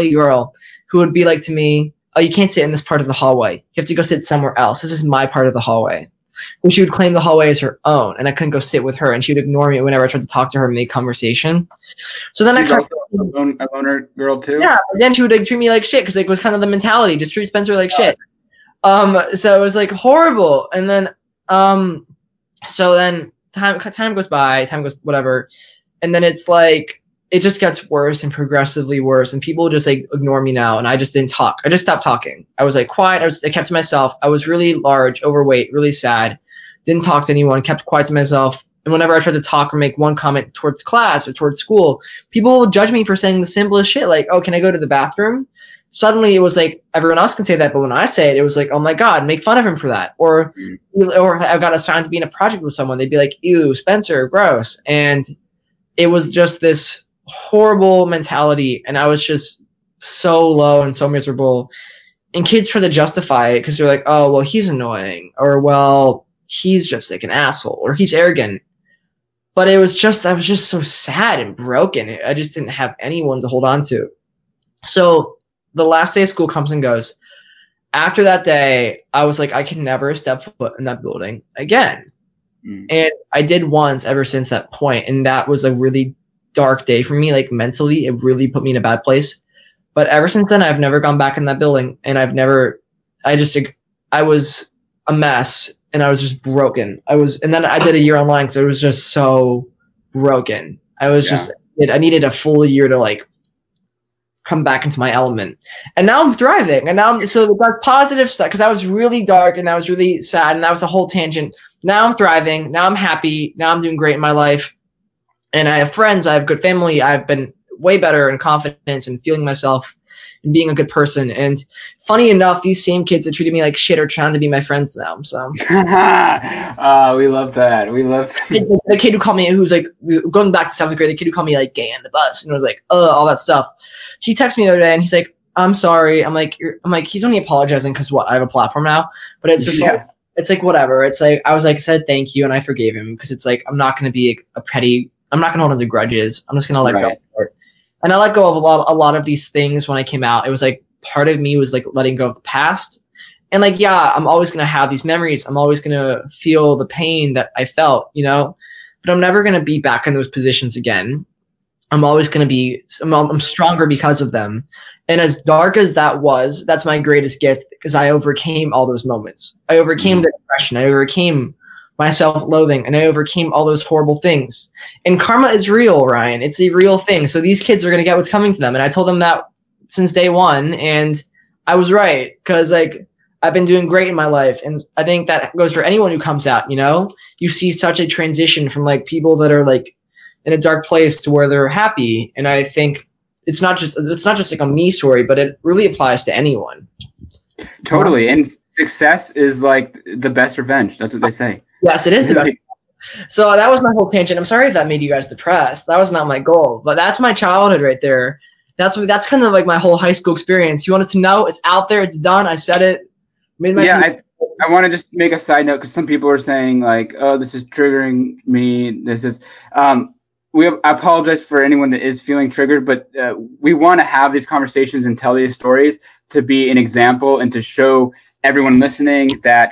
who would be like to me, oh, you can't sit in this part of the hallway. You have to go sit somewhere else. This is my part of the hallway. And she would claim the hallway as her own, and I couldn't go sit with her, and she would ignore me whenever I tried to talk to her and make conversation. So then She's also a loner girl too? Yeah, but then she would like, treat me like shit, because like, it was kind of the mentality, just treat Spencer like shit. So it was like horrible. And then, so then time goes by, whatever, and then it's like, it just gets worse and progressively worse, and people just like ignore me now, and I just didn't talk. I just stopped talking. I was like quiet. I kept to myself. I was really large, overweight, really sad. Didn't talk to anyone. Kept quiet to myself. And whenever I tried to talk or make one comment towards class or towards school, people would judge me for saying the simplest shit, like, "Oh, can I go to the bathroom?" Suddenly, it was like everyone else can say that, but when I say it, it was like, "Oh my god, make fun of him for that." Or I got assigned to be in a project with someone. They'd be like, "Ew, Spencer, gross," and it was just this horrible mentality, and I was just so low and so miserable. And kids try to justify it because they're like, oh, well, he's annoying, or well, he's just like an asshole, or he's arrogant. But I was just so sad and broken. I just didn't have anyone to hold on to. So the last day of school comes and goes. After that day, I was like, I can never step foot in that building again. And I did once ever since that point, and that was a really dark day for me, like mentally. It really put me in a bad place. But ever since then, I've never gone back in that building, and I was a mess. and I was just broken. And then I did a year online because I was just so broken. I needed a full year to like come back into my element. And now I'm thriving. And now so the positive side, because I was really dark and I was really sad and that was a whole tangent. Now I'm thriving. Now I'm happy. Now I'm doing great in my life. And I have friends. I have good family. I've been way better in confidence and feeling myself and being a good person. And funny enough, these same kids that treated me like shit are trying to be my friends now. So we love that. We love the kid who called me, who's like going back to 7th grade, the kid who called me like gay on the bus and was like, all that stuff. He texted me the other day and he's like, I'm sorry. I'm like, he's only apologizing because what? I have a platform now. But it's just like, it's like whatever. It's like I said thank you and I forgave him because it's like I'm not gonna be a petty. I'm not gonna hold on to grudges. I'm just gonna let go of it. And I let go of a lot of these things when I came out. It was like part of me was like letting go of the past. And like, yeah, I'm always going to have these memories. I'm always going to feel the pain that I felt, but I'm never going to be back in those positions again. I'm always going to be, I'm stronger because of them. And as dark as that was, that's my greatest gift because I overcame all those moments. I overcame the depression. I overcame my self-loathing, and I overcame all those horrible things. And karma is real, Ryan. It's a real thing. So these kids are going to get what's coming to them. And I told them that since day one, and I was right because like I've been doing great in my life. And I think that goes for anyone who comes out, you see such a transition from like people that are like in a dark place to where they're happy. And I think it's not just like a me story, but it really applies to anyone. Totally. And success is like the best revenge. That's what they say. Yes, it is the best. So that was my whole tangent. I'm sorry if that made you guys depressed. That was not my goal, but that's my childhood right there. That's kind of like my whole high school experience. You wanted to know? It's out there. It's done. I said it. I want to just make a side note because some people are saying like, oh, this is triggering me. This is I apologize for anyone that is feeling triggered, but we want to have these conversations and tell these stories to be an example and to show everyone listening that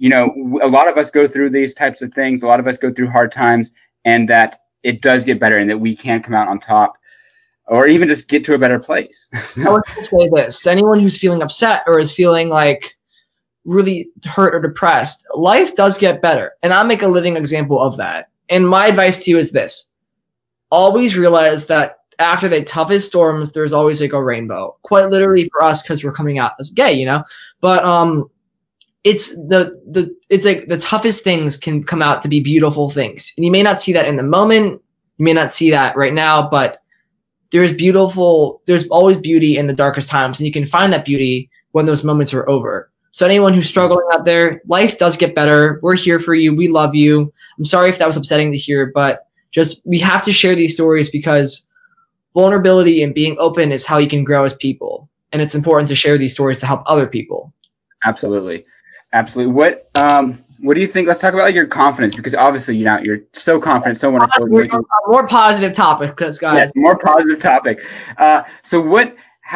a lot of us go through these types of things. A lot of us go through hard times, and that it does get better and that we can come out on top or even just get to a better place. I would say this. Anyone who's feeling upset or is feeling like really hurt or depressed, life does get better. And I'll make a living example of that. And my advice to you is this. Always realize that after the toughest storms, there's always like a rainbow. Quite literally for us because we're coming out as gay, But it's like the toughest things can come out to be beautiful things. And you may not see that in the moment. You may not see that right now, but there's always beauty in the darkest times. And you can find that beauty when those moments are over. So anyone who's struggling out there, life does get better. We're here for you. We love you. I'm sorry if that was upsetting to hear, but we have to share these stories because vulnerability and being open is how you can grow as people. And it's important to share these stories to help other people. Absolutely. Absolutely. What do you think? Let's talk about like your confidence because obviously you're so confident, so wonderful. More positive topic, guys. Yes, more positive topic. So what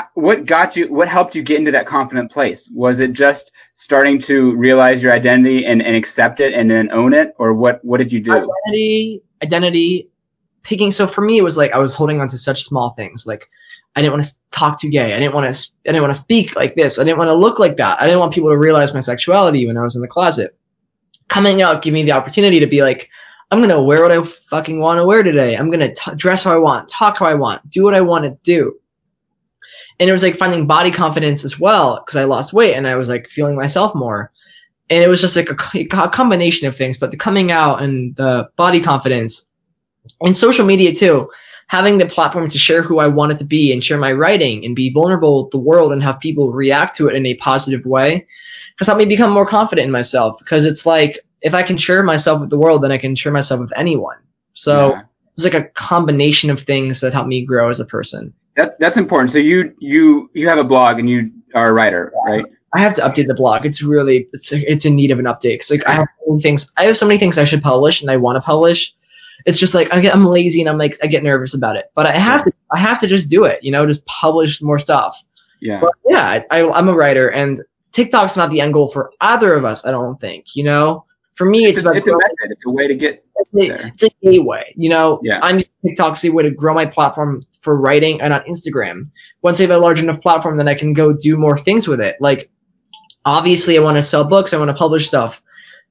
helped you get into that confident place? Was it just starting to realize your identity and accept it and then own it, or what did you do? Identity picking. So for me, it was like I was holding on to such small things. Like I didn't want to talk too gay. I didn't want to speak like this. I didn't want to look like that. I didn't want people to realize my sexuality when I was in the closet. Coming out gave me the opportunity to be like, I'm going to wear what I fucking want to wear today. I'm going to dress how I want, talk how I want, do what I want to do. And it was like finding body confidence as well because I lost weight and I was like feeling myself more. And it was just like a combination of things, but the coming out and the body confidence and social media too. Having the platform to share who I wanted to be and share my writing and be vulnerable with the world and have people react to it in a positive way has helped me become more confident in myself because it's like if I can share myself with the world, then I can share myself with anyone. So it's like a combination of things that helped me grow as a person. That's important. So you have a blog and you are a writer, right? I have to update the blog. It's in need of an update. Cause like I have so many things I should publish and I want to publish. It's just like I'm lazy and I get nervous about it, but I have to just do it, just publish more stuff. Yeah. But yeah, I'm a writer and TikTok's not the end goal for either of us. I don't think, for me, it's a method. It's a way to get there. It's a gateway, Yeah. I'm using TikTok as a way to grow my platform for writing and on Instagram. Once I have a large enough platform, then I can go do more things with it. Like, obviously I want to sell books. I want to publish stuff.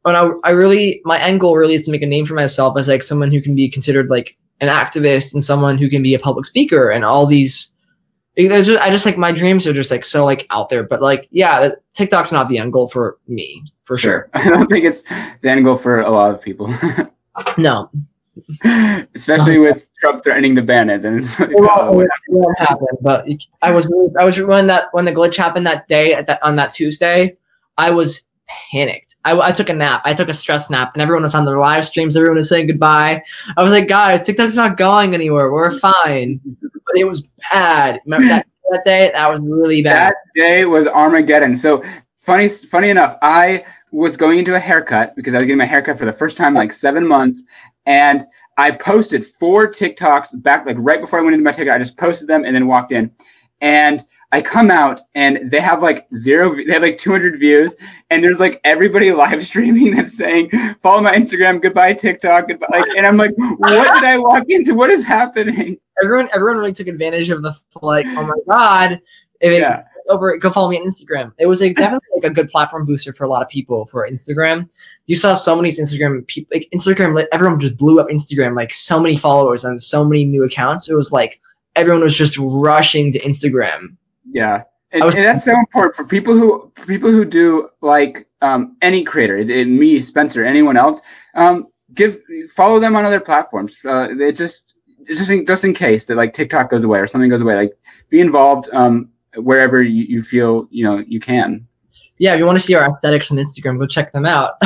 my end goal really is to make a name for myself as like someone who can be considered like an activist and someone who can be a public speaker and all these. I just like my dreams are just like so like out there, but like yeah, TikTok's not the end goal for me for sure. I don't think it's the end goal for a lot of people. No. Especially with Trump threatening to ban it, then it's like, it won't happen. But I was when the glitch happened that day on that Tuesday, I was panicked. I took a nap. I took a stress nap, and everyone was on their live streams. Everyone was saying goodbye. I was like, guys, TikTok's not going anywhere. We're fine. But it was bad. Remember that day? That was really bad. That day was Armageddon. So funny enough, I was going into a haircut because I was getting my haircut for the first time in like 7 months, and I posted 4 TikToks back like right before I went into my TikTok. I just posted them and then walked in. And I come out and they have like 200 views, and there's like everybody live streaming that's saying, follow my Instagram, goodbye TikTok, goodbye. Like, and I'm like, what did I walk into? What is happening? Everyone really took advantage of the like, oh my god, go follow me on Instagram. It was like definitely like a good platform booster for a lot of people for Instagram. You saw so many Instagram people, like Instagram, everyone just blew up Instagram, like so many followers and so many new accounts. It was like everyone was just rushing to Instagram. Yeah, and that's so important for people who do like any creator, me, Spencer, anyone else. Follow them on other platforms. Just in case that like TikTok goes away or something goes away. Like be involved wherever you feel you can. Yeah, if you want to see our aesthetics on Instagram, go check them out.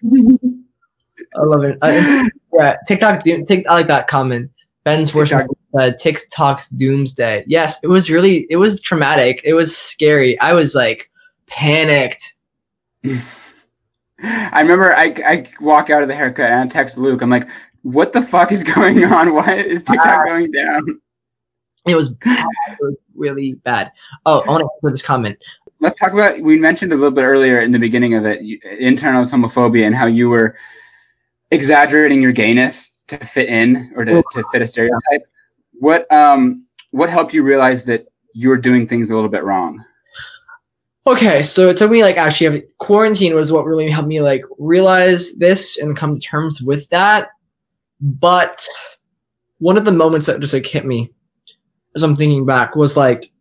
I love it. Yeah, TikTok. I like that comment. Ben's worst said TikTok's doomsday. Yes, it was traumatic. It was scary. I was like panicked. I remember I walk out of the haircut and I text Luke. I'm like, what the fuck is going on? Why is TikTok going down? It was bad. It was really bad. Oh, I want to put this comment. Let's talk about, we mentioned a little bit earlier in the beginning of it, internalized homophobia and how you were exaggerating your gayness to fit in or to fit a stereotype. What helped you realize that you were doing things a little bit wrong? Okay, so it took me like actually quarantine was what really helped me like realize this and come to terms with that. But one of the moments that just like hit me as I'm thinking back was like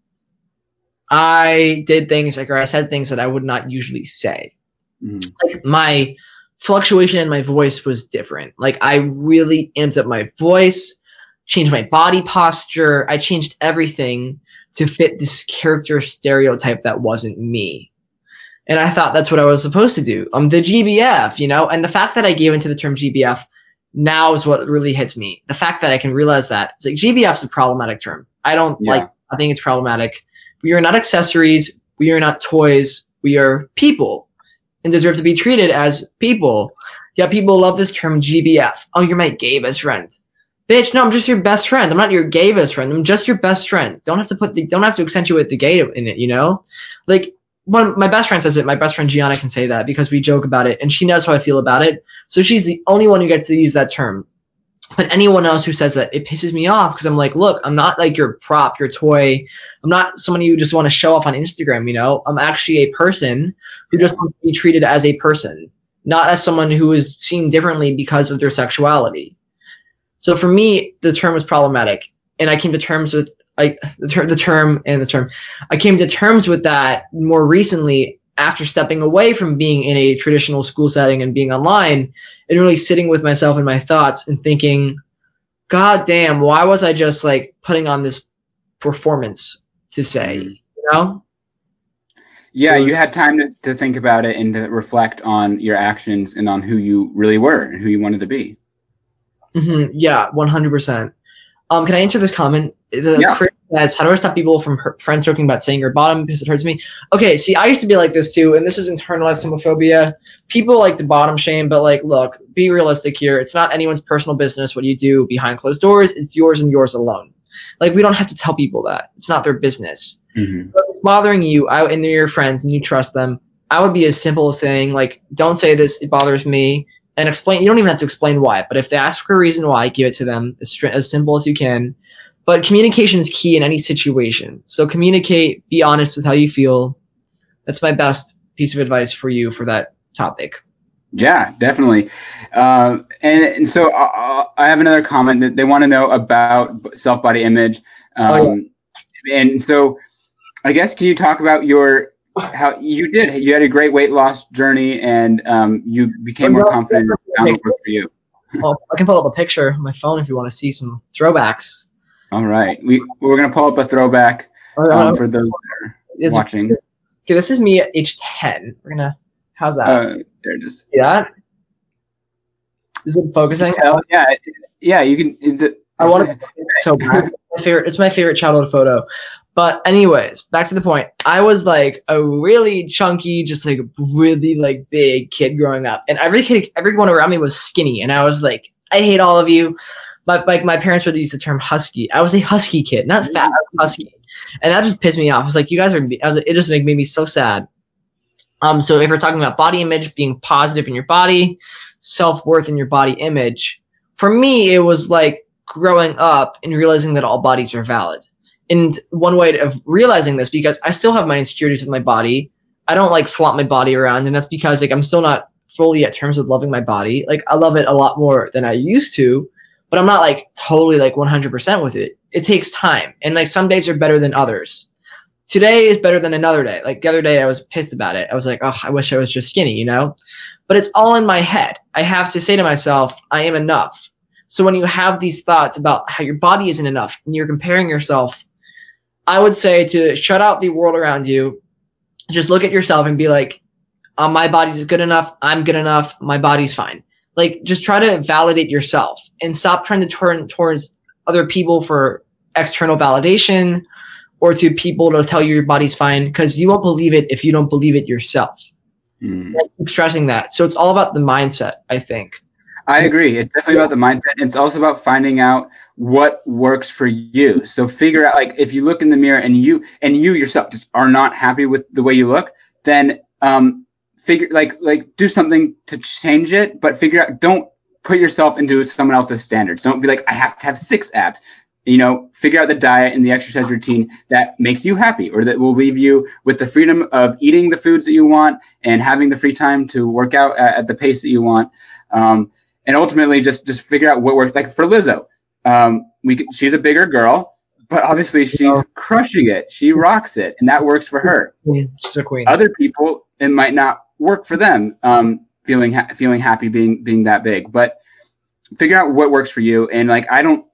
I did things like, or I said things that I would not usually say. Mm-hmm. Like my fluctuation in my voice was different. Like I really amped up my voice, changed my body posture. I changed everything to fit this character stereotype that wasn't me. And I thought that's what I was supposed to do. I'm the GBF, and the fact that I gave into the term GBF now is what really hits me. The fact that I can realize that it's like GBF's a problematic term. I think it's problematic. We are not accessories. We are not toys. We are people and deserve to be treated as people. Yet people love this term GBF. Oh, you're my gay best friend. Bitch, no, I'm just your best friend. I'm not your gay best friend. I'm just your best friend. Don't have to accentuate the gay in it, Like my best friend says it. My best friend Gianna can say that because we joke about it and she knows how I feel about it. So she's the only one who gets to use that term. But anyone else who says that, it pisses me off because I'm like, look, I'm not like your prop, your toy. I'm not someone you just want to show off on Instagram, I'm actually a person who just wants to be treated as a person, not as someone who is seen differently because of their sexuality. So for me, the term was problematic, and I came to terms with I came to terms with that more recently after stepping away from being in a traditional school setting and being online and really sitting with myself and my thoughts and thinking, God damn, why was I just like putting on this performance to say, Yeah, you had time to think about it and to reflect on your actions and on who you really were and who you wanted to be. Mm-hmm. Yeah, 100%. Can I answer this comment? Chris says, how do I stop people from friends joking about saying you're bottom because it hurts me? Okay, see, I used to be like this too, and this is internalized homophobia. People like to bottom shame, but like, look, be realistic here. It's not anyone's personal business what you do behind closed doors. It's yours and yours alone. Like, we don't have to tell people that. It's not their business. Mm-hmm. But if it's bothering you, and they're your friends and you trust them, I would be as simple as saying, like, don't say this, it bothers me, and explain. You don't even have to explain why, but if they ask for a reason why, give it to them as simple as you can. But communication is key in any situation. So communicate, be honest with how you feel. That's my best piece of advice for you for that topic. Yeah, definitely. And so I have another comment that they want to know about self body image. Oh yeah. And so I guess can you talk about your how you had a great weight loss journey and you became more confident and found what worked for you. Well, I can pull up a picture on my phone if you want to see some throwbacks. All right, we're gonna pull up a throwback for those that are watching. Okay, this is me at age 10. We're gonna. How's that? There it is. Yeah. Is it focusing? Yeah, yeah. You can. I want to so bad. It's my favorite childhood photo. But anyways, back to the point. I was like a really chunky, just like really like big kid growing up, and everyone around me was skinny, and I was like, I hate all of you. But like my parents would use the term husky. I was a husky kid, not fat. I was husky, and that just pissed me off. I was like, you guys are. It just made me so sad. So if we're talking about body image, being positive in your body, self-worth in your body image, for me, it was like growing up and realizing that all bodies are valid. And one way of realizing this, because I still have my insecurities with my body, I don't like flaunt my body around, and that's because like I'm still not fully at terms with loving my body. Like I love it a lot more than I used to, but I'm not like totally like 100% with it. It takes time, and like some days are better than others. Today is better than another day. Like the other day, I was pissed about it. I was like, oh, I wish I was just skinny, you know? But it's all in my head. I have to say to myself, I am enough. So when you have these thoughts about how your body isn't enough and you're comparing yourself, I would say to shut out the world around you. Just look at yourself and be like, my body's good enough. I'm good enough. My body's fine. Like, just try to validate yourself and stop trying to turn towards other people for external validation or to people to tell you your body's fine, because you won't believe it if you don't believe it yourself. I keep stressing that. So it's all about the mindset, I think. I agree. It's definitely about the mindset. It's also about finding out what works for you. So figure out, like, if you look in the mirror and you yourself just are not happy with the way you look, then figure do something to change it. But figure out, don't put yourself into someone else's standards. Don't be like, I have to have 6 abs. Figure out the diet and the exercise routine that makes you happy, or that will leave you with the freedom of eating the foods that you want and having the free time to work out at the pace that you want. And ultimately just figure out what works. Like for Lizzo, she's a bigger girl, but obviously she's crushing it. She rocks it, and that works for her. She's a queen. Other people, it might not work for them. Feeling happy being that big, but figure out what works for you. And like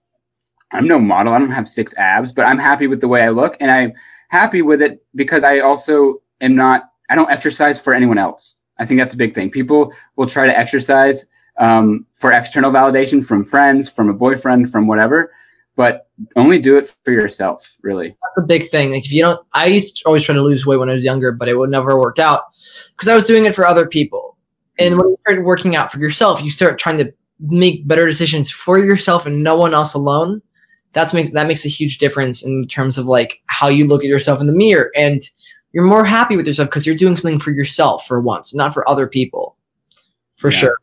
I'm no model. I don't have 6 abs, but I'm happy with the way I look, and I'm happy with it because I also am not. I don't exercise for anyone else. I think that's a big thing. People will try to exercise for external validation from friends, from a boyfriend, from whatever, but only do it for yourself, really. That's a big thing. Like if you don't, I used to always try to lose weight when I was younger, but it would never work out because I was doing it for other people. And when you start working out for yourself, you start trying to make better decisions for yourself and no one else alone. That makes a huge difference in terms of like how you look at yourself in the mirror, and you're more happy with yourself because you're doing something for yourself for once, not for other people. For sure.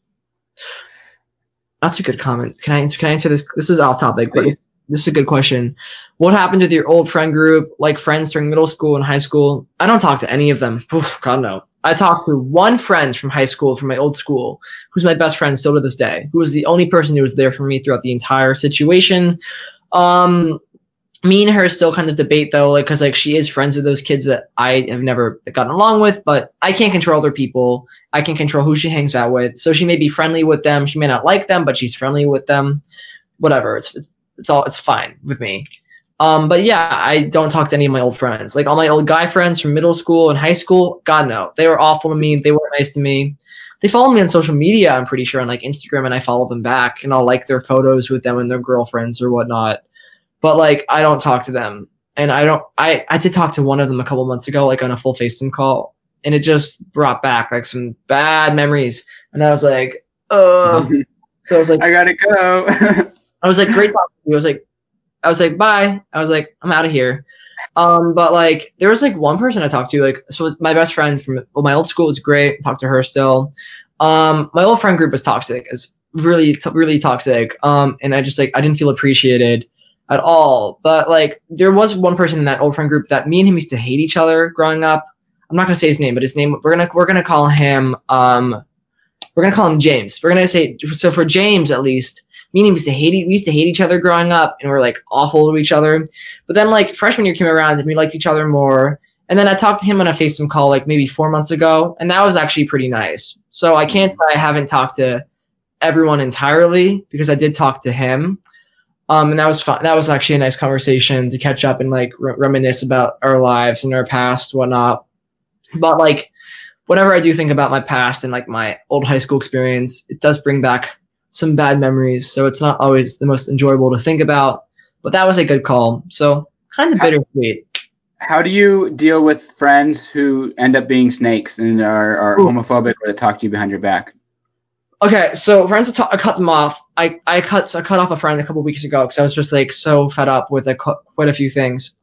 That's a good comment. Can I answer this? This is off topic, but this is a good question. What happened with your old friend group, like friends during middle school and high school? I don't talk to any of them. Oof, God no. I talked to one friend from high school, from my old school, who's my best friend still to this day, who was the only person who was there for me throughout the entire situation. Me and her still kind of debate though, like, cause like she is friends with those kids that I have never gotten along with, but I can't control other people. I can control who she hangs out with. So she may be friendly with them. She may not like them, but she's friendly with them. Whatever. It's fine with me. But yeah, I don't talk to any of my old friends. Like all my old guy friends from middle school and high school, God no. They were awful to me. They weren't nice to me. They follow me on social media, I'm pretty sure, on like Instagram, and I follow them back and I'll like their photos with them and their girlfriends or whatnot. But like I don't talk to them. And I did talk to one of them a couple months ago, like on a full FaceTime call, and it just brought back like some bad memories. And I was like, so I was like, I gotta go. I was like, great talking to you. I was like, bye. I was like, I'm out of here. But like, there was like one person I talked to, like, so my best friend from my old school was great. Talked to her still. My old friend group was toxic. It's really, really toxic. And I just like, I didn't feel appreciated at all. But like, there was one person in that old friend group that me and him used to hate each other growing up. I'm not gonna say his name, but his name, we're gonna call him, we're gonna call him James. We're gonna say, so for James at least, meaning we used to hate each other growing up, and we're like awful to each other. But then like freshman year came around and we liked each other more. And then I talked to him on a FaceTime call like maybe 4 months ago, and that was actually pretty nice. So I can't say I haven't talked to everyone entirely, because I did talk to him. And that was fun. That was actually a nice conversation to catch up and like reminisce about our lives and our past, whatnot. But like, whenever I do think about my past and like my old high school experience, it does bring back some bad memories. So it's not always the most enjoyable to think about. But that was a good call. So kind of bittersweet. How do you deal with friends who end up being snakes and are homophobic or that talk to you behind your back? Okay, so friends, I cut them off. I cut off a friend a couple weeks ago because I was just like so fed up with quite a few things.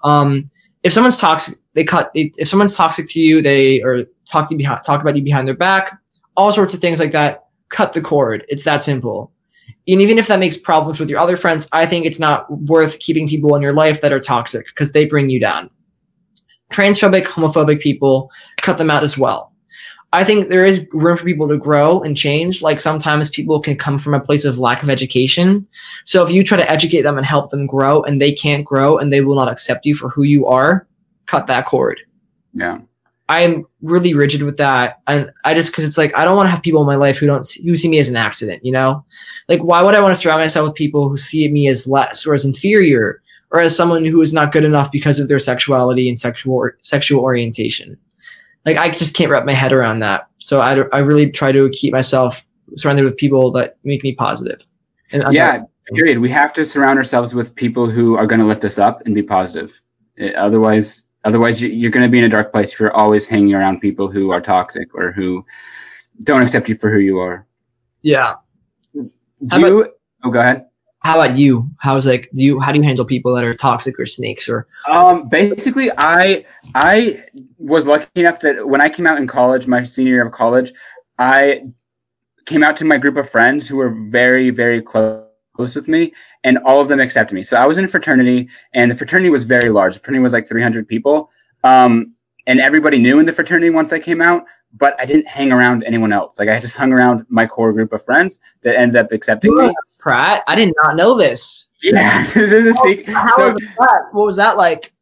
If someone's toxic, if someone's toxic to you, or talk about you behind their back, all sorts of things like that. Cut the cord. It's that simple. And even if that makes problems with your other friends, I think it's not worth keeping people in your life that are toxic because they bring you down. Transphobic, homophobic people, cut them out as well. I think there is room for people to grow and change. Like sometimes people can come from a place of lack of education. So if you try to educate them and help them grow and they can't grow and they will not accept you for who you are, cut that cord. Yeah. I'm really rigid with that. And because it's like, I don't want to have people in my life who see me as an accident, you know? Like, why would I want to surround myself with people who see me as less or as inferior or as someone who is not good enough because of their sexuality and sexual orientation? Like, I just can't wrap my head around that. So I really try to keep myself surrounded with people that make me positive. Yeah, period. We have to surround ourselves with people who are going to lift us up and be positive. Otherwise, you're going to be in a dark place if you're always hanging around people who are toxic or who don't accept you for who you are. Yeah. Go ahead. How about you? How do you handle people that are toxic or snakes or? Basically, I was lucky enough that when I came out in college, my senior year of college, I came out to my group of friends who were very, very close with me, and all of them accepted me. So I was in a fraternity, and the fraternity was very large. The fraternity was like 300 people, and everybody knew in the fraternity once I came out. But I didn't hang around anyone else. Like I just hung around my core group of friends that ended up accepting me. Pratt, I did not know this. Yeah, this is a secret. How was that? What was that like?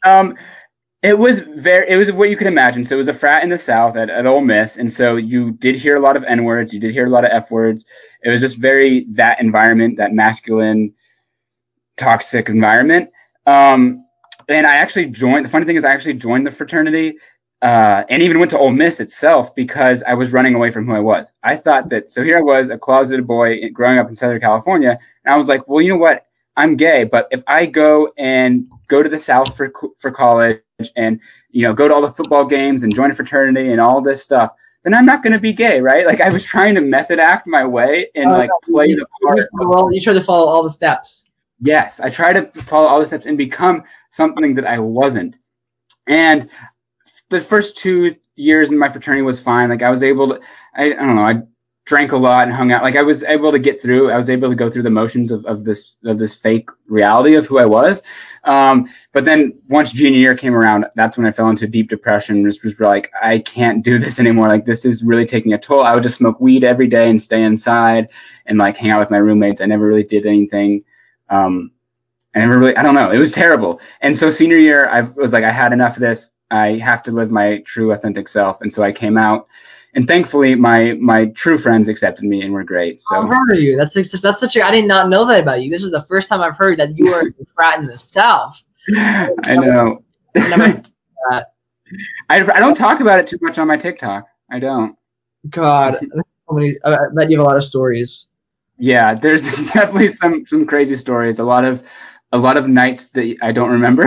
It was what you could imagine. So it was a frat in the South at Ole Miss, and so you did hear a lot of N words, you did hear a lot of F words. It was just very that environment, that masculine, toxic environment. And I actually joined. The funny thing is, I actually joined the fraternity. And even went to Ole Miss itself because I was running away from who I was. I thought that, so here I was, a closeted boy growing up in Southern California, and I was like, well, you know what? I'm gay, but if I go to the South for college and, you know, go to all the football games and join a fraternity and all this stuff, then I'm not going to be gay, right? Like I was trying to method act my way and play the part. You tried to follow all the steps. Yes, I tried to follow all the steps and become something that I wasn't. And the first 2 years in my fraternity was fine. Like I was able to, I don't know, I drank a lot and hung out. Like I was able to get through. I was able to go through the motions of this fake reality of who I was. But then once junior year came around, that's when I fell into deep depression. Just was like, I can't do this anymore. Like this is really taking a toll. I would just smoke weed every day and stay inside and like hang out with my roommates. I never really did anything. I don't know. It was terrible. And so senior year, I was like, I had enough of this. I have to live my true authentic self. And so I came out, and thankfully my true friends accepted me and were great. So how proud are you? That's such a, I did not know that about you. This is the first time I've heard that you are a frat in the South. I know. I don't talk about it too much on my TikTok. I don't. God, I bet you have a lot of stories. Yeah, there's definitely some crazy stories. A lot of nights that I don't remember.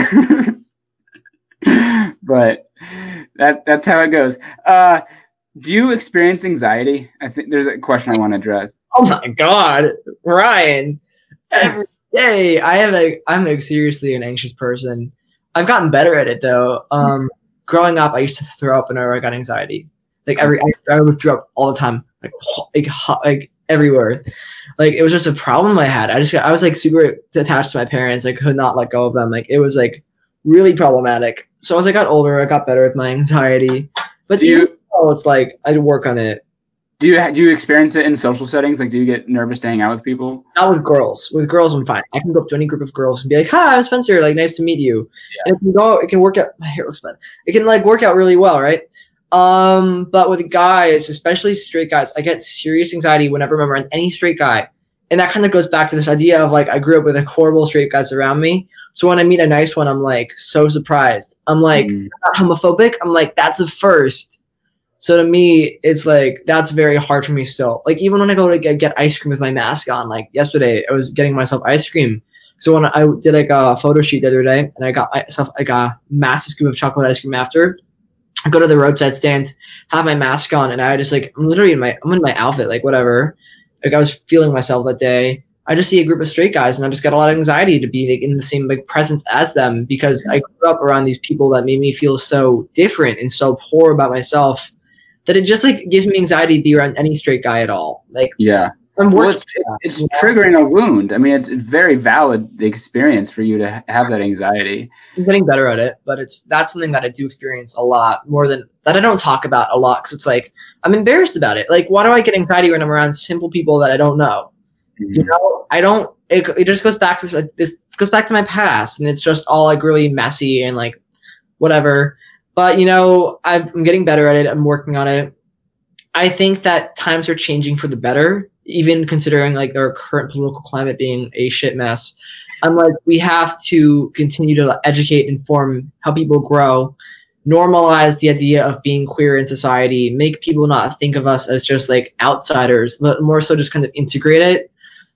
But that's how it goes. Do you experience anxiety? I think there's a question I want to address. Oh my God, Ryan! Every day I'm seriously an anxious person. I've gotten better at it though. Growing up, I used to throw up whenever I got anxiety. Like I would throw up all the time, like everywhere. Like it was just a problem I had. I was like super attached to my parents. I could not let go of them. Like it was like really problematic. So as I got older, I got better with my anxiety. But it's like I work on it. Do you experience it in social settings? Like, do you get nervous to hang out with people? Not with girls. With girls, I'm fine. I can go up to any group of girls and be like, "Hi, I'm Spencer. Like, nice to meet you." Yeah. And it can work out. My hair looks bad. It can like work out really well, right? But with guys, especially straight guys, I get serious anxiety whenever I'm around any straight guy, and that kind of goes back to this idea of like I grew up with like horrible straight guys around me. So when I meet a nice one, I'm like so surprised. I'm like not homophobic. I'm like that's a first. So to me, it's like that's very hard for me still. Like even when I go to get ice cream with my mask on, like yesterday, I was getting myself ice cream. So when I did like a photo shoot the other day, and I got myself like a massive scoop of chocolate ice cream after, I go to the roadside stand, have my mask on, and I just like I'm literally I'm in my outfit, like whatever. Like I was feeling myself that day. I just see a group of straight guys, and I just got a lot of anxiety to be like, in the same like presence as them because I grew up around these people that made me feel so different and so poor about myself that it just like gives me anxiety to be around any straight guy at all. Like, yeah, I'm working. it's triggering a wound. I mean, it's a very valid experience for you to have that anxiety. I'm getting better at it, but that's something that I do experience a lot more than that I don't talk about a lot because it's like I'm embarrassed about it. Like, why do I get anxiety when I'm around simple people that I don't know? Mm-hmm. You know, I don't. It just goes back to this goes back to my past, and it's just all like really messy and like whatever. But you know, I'm getting better at it. I'm working on it. I think that times are changing for the better, even considering like our current political climate being a shit mess. I'm like, we have to continue to educate, inform how people grow, normalize the idea of being queer in society, make people not think of us as just like outsiders, but more so just kind of integrate it.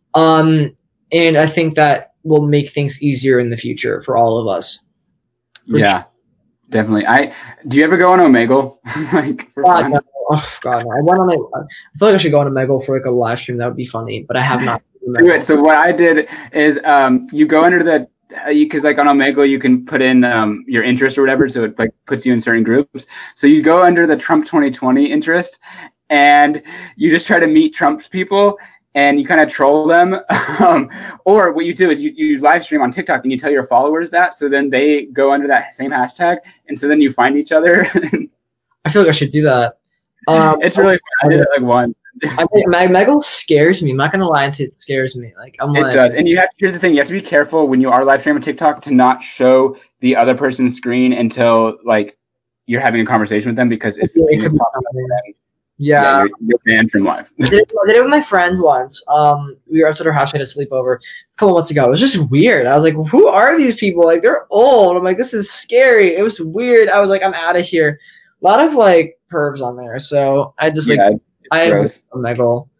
And I think that will make things easier in the future for all of us. Yeah. Definitely. Do you ever go on Omegle? Like for God, fun? no. Oh God, no. I feel like I should go on Omegle for like a live stream. That would be funny, but I have not. Do it. So what I did is you go under the because like on Omegle you can put in your interest or whatever, so it like puts you in certain groups. So you go under the Trump 2020 interest, and you just try to meet Trump's people. And you kind of troll them, or what you do is you live stream on TikTok and you tell your followers that, so then they go under that same hashtag, and so then you find each other. I feel like I should do that. It's really fun. I did it like once. Omegle scares me. I'm not gonna lie and say it scares me. Like I'm It like, does, and here's the thing: you have to be careful when you are live streaming TikTok to not show the other person's screen until like you're having a conversation with them, because if penis pops up, then yeah, you're banned from live. I did it with my friend once. We were outside her house, we had a sleepover a couple months ago. It was just weird. I was like, who are these people? Like they're old. I'm like, this is scary. It was weird. I was like, I'm out of here. A lot of like pervs on there, so I just like It's I avoid gross. Omegle.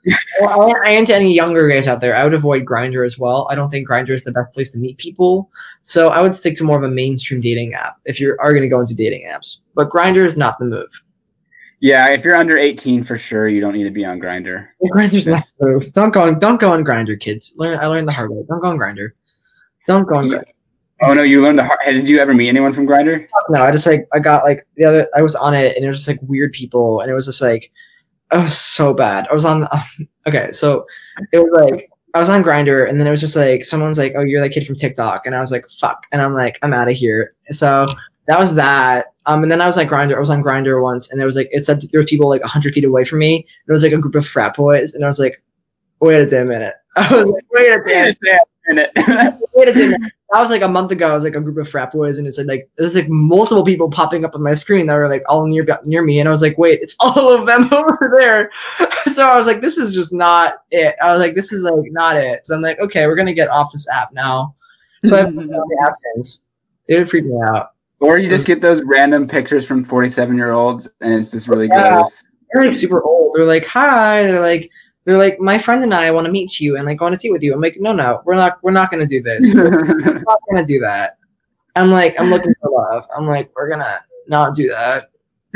I ain't to any younger guys out there. I would avoid Grindr as well. I don't think Grindr is the best place to meet people. So I would stick to more of a mainstream dating app if you are going to go into dating apps. But Grindr is not the move. Yeah, if you're under 18, for sure, you don't need to be on Grindr. Grindr's not the move. Don't go on Grindr, kids. I learned the hard way. Don't go on Grindr. Don't go on Grindr. Oh no, you learned the hard. Hey, did you ever meet anyone from Grindr? No, I just like I got like I was on it and it was just like weird people and it was just like oh so bad. I was on okay, so it was like I was on Grindr and then it was just like someone's like, oh you're that kid from TikTok, and I was like fuck, and I'm like I'm out of here. So that was that. And then I was like Grindr. I was on Grindr once and it was like it said there were people like 100 feet away from me. It was like a group of frat boys and I was like wait a damn minute. I was like wait a damn minute. Wait a damn minute. That was like a month ago. I was like a group of frat boys, and it's like there's like multiple people popping up on my screen that were like all near me, and I was like, wait, it's all of them over there. So I was like, this is just not it. I was like, this is like not it. So I'm like, okay, we're gonna get off this app now. So I put the app since. It would freak me out. Or you just get those random pictures from 47-year-olds, and it's just really gross. They're like super old. They're like, hi. They're like, my friend and I want to meet you and like go on a date with you. I'm like, no, we're not gonna do this. We're not gonna do that. I'm like, I'm looking for love. I'm like, we're gonna not do that.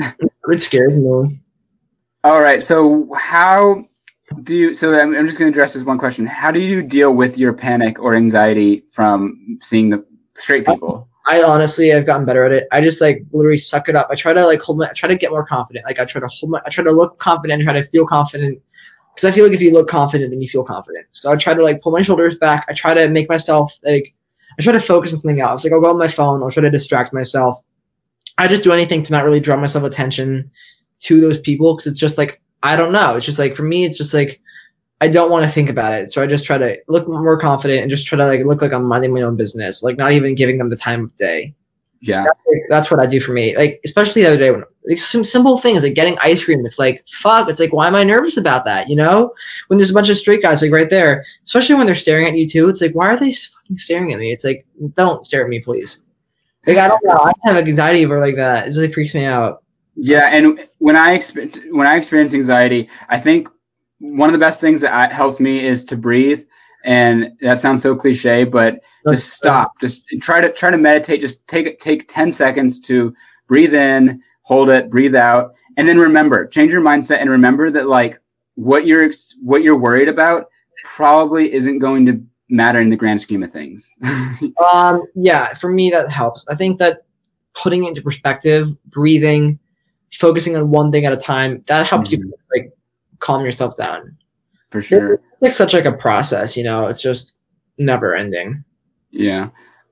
It scares me. All right, so how do you? So I'm just going to address this one question. How do you deal with your panic or anxiety from seeing the straight people? I honestly, I've gotten better at it. I just like literally suck it up. I try to like I try to get more confident. Like I try to look confident, try to feel confident. Because I feel like if you look confident, then you feel confident. So I try to like pull my shoulders back. I try to make myself like, I try to focus on something else. Like I'll go on my phone. I'll try to distract myself. I just do anything to not really draw myself attention to those people because it's just like I don't know. It's just like, for me, it's just like, I don't want to think about it. So I just try to look more confident and just try to like look like I'm minding my own business, like not even giving them the time of day. Yeah. That's what I do for me. Like, especially the other day when like some simple things like getting ice cream. It's like, fuck. It's like, why am I nervous about that? You know, when there's a bunch of straight guys like right there, especially when they're staring at you too. It's like, why are they fucking staring at me? It's like, don't stare at me, please. Like, I don't know. I have anxiety over like that. It just like freaks me out. Yeah, and when I experience anxiety, I think one of the best things that helps me is to breathe. And that sounds so cliche, but just stop. Just try to meditate. Just take 10 seconds to breathe in, hold it, breathe out, and then remember, change your mindset and remember that like what you're worried about probably isn't going to matter in the grand scheme of things. Yeah, for me that helps. I think that putting it into perspective, breathing, focusing on one thing at a time, that helps you like calm yourself down. For sure. It's like such like a process, you know. It's just never ending. Yeah.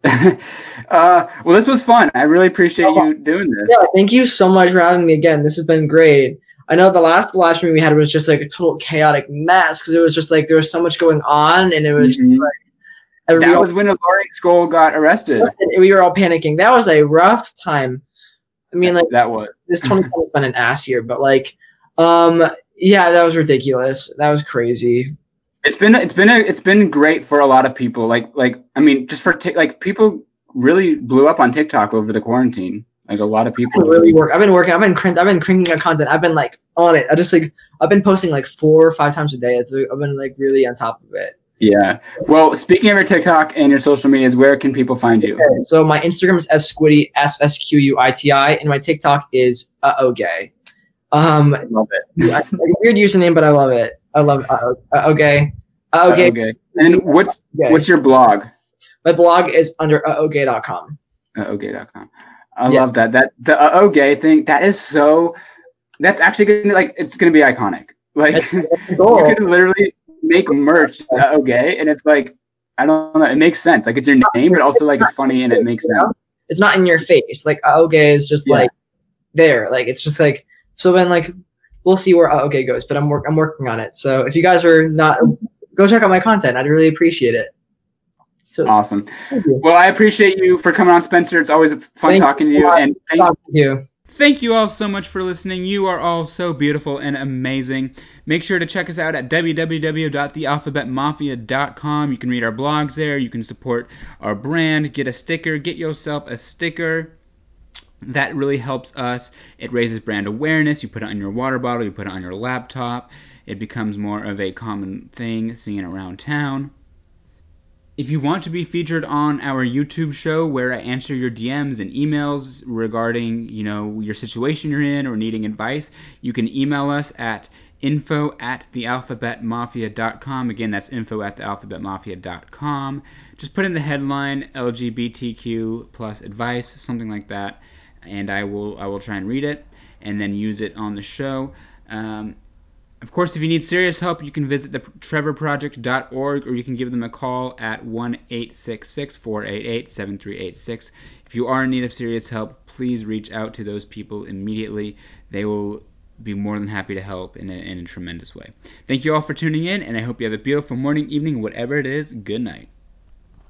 Well, this was fun. I really appreciate you doing this. Yeah, thank you so much for having me again. This has been great. I know the last meeting we had was just like a total chaotic mess because it was just like there was so much going on and it was just, like that was when Laurie Skoll got arrested. We were all panicking. That was a rough time. I mean, like that was this 2020 has been an ass year, but like, yeah, that was ridiculous. That was crazy. It's been great for a lot of people. Like I mean, just for like people really blew up on TikTok over the quarantine. Like a lot of people. I've been cranking out content. I've been like on it. I've been posting like 4 or 5 times a day. I've been like really on top of it. Yeah. Well, speaking of your TikTok and your social medias, where can people find you? Okay, so my Instagram is squiddy, SSQUITI, and my TikTok is gay. I love it. Like a weird username, but I love it. I love okay. Okay. And what's your blog? My blog is under okay.com. Okay.com. I love that. The okay thing, that's actually it's gonna be iconic. Like you could literally make merch okay, and it's like I don't know, it makes sense. Like it's your name, but also like it's funny and it makes sense. It's not in your face. Like okay is just like there. Like it's just like so then like we'll see where okay goes, but I'm working on it. So if you guys are not, go check out my content. I'd really appreciate it. So awesome. Well, I appreciate you for coming on, Spencer. It's always fun talking to you. And thank you. Thank you all so much for listening. You are all so beautiful and amazing. Make sure to check us out at www.thealphabetmafia.com. You can read our blogs there. You can support our brand. Get a sticker. Get yourself a sticker. That really helps us. It raises brand awareness. You put it on your water bottle. You put it on your laptop. It becomes more of a common thing seen around town. If you want to be featured on our YouTube show where I answer your DMs and emails regarding, your situation you're in or needing advice, you can email us at info@thealphabetmafia.com. Again, that's info@thealphabetmafia.com. Just put in the headline LGBTQ plus advice, something like that, and I will try and read it and then use it on the show. Of course, if you need serious help, you can visit thetrevorproject.org or you can give them a call at 1-866-488-7386. If you are in need of serious help, please reach out to those people immediately. They will be more than happy to help in a tremendous way. Thank you all for tuning in, and I hope you have a beautiful morning, evening, whatever it is. Good night.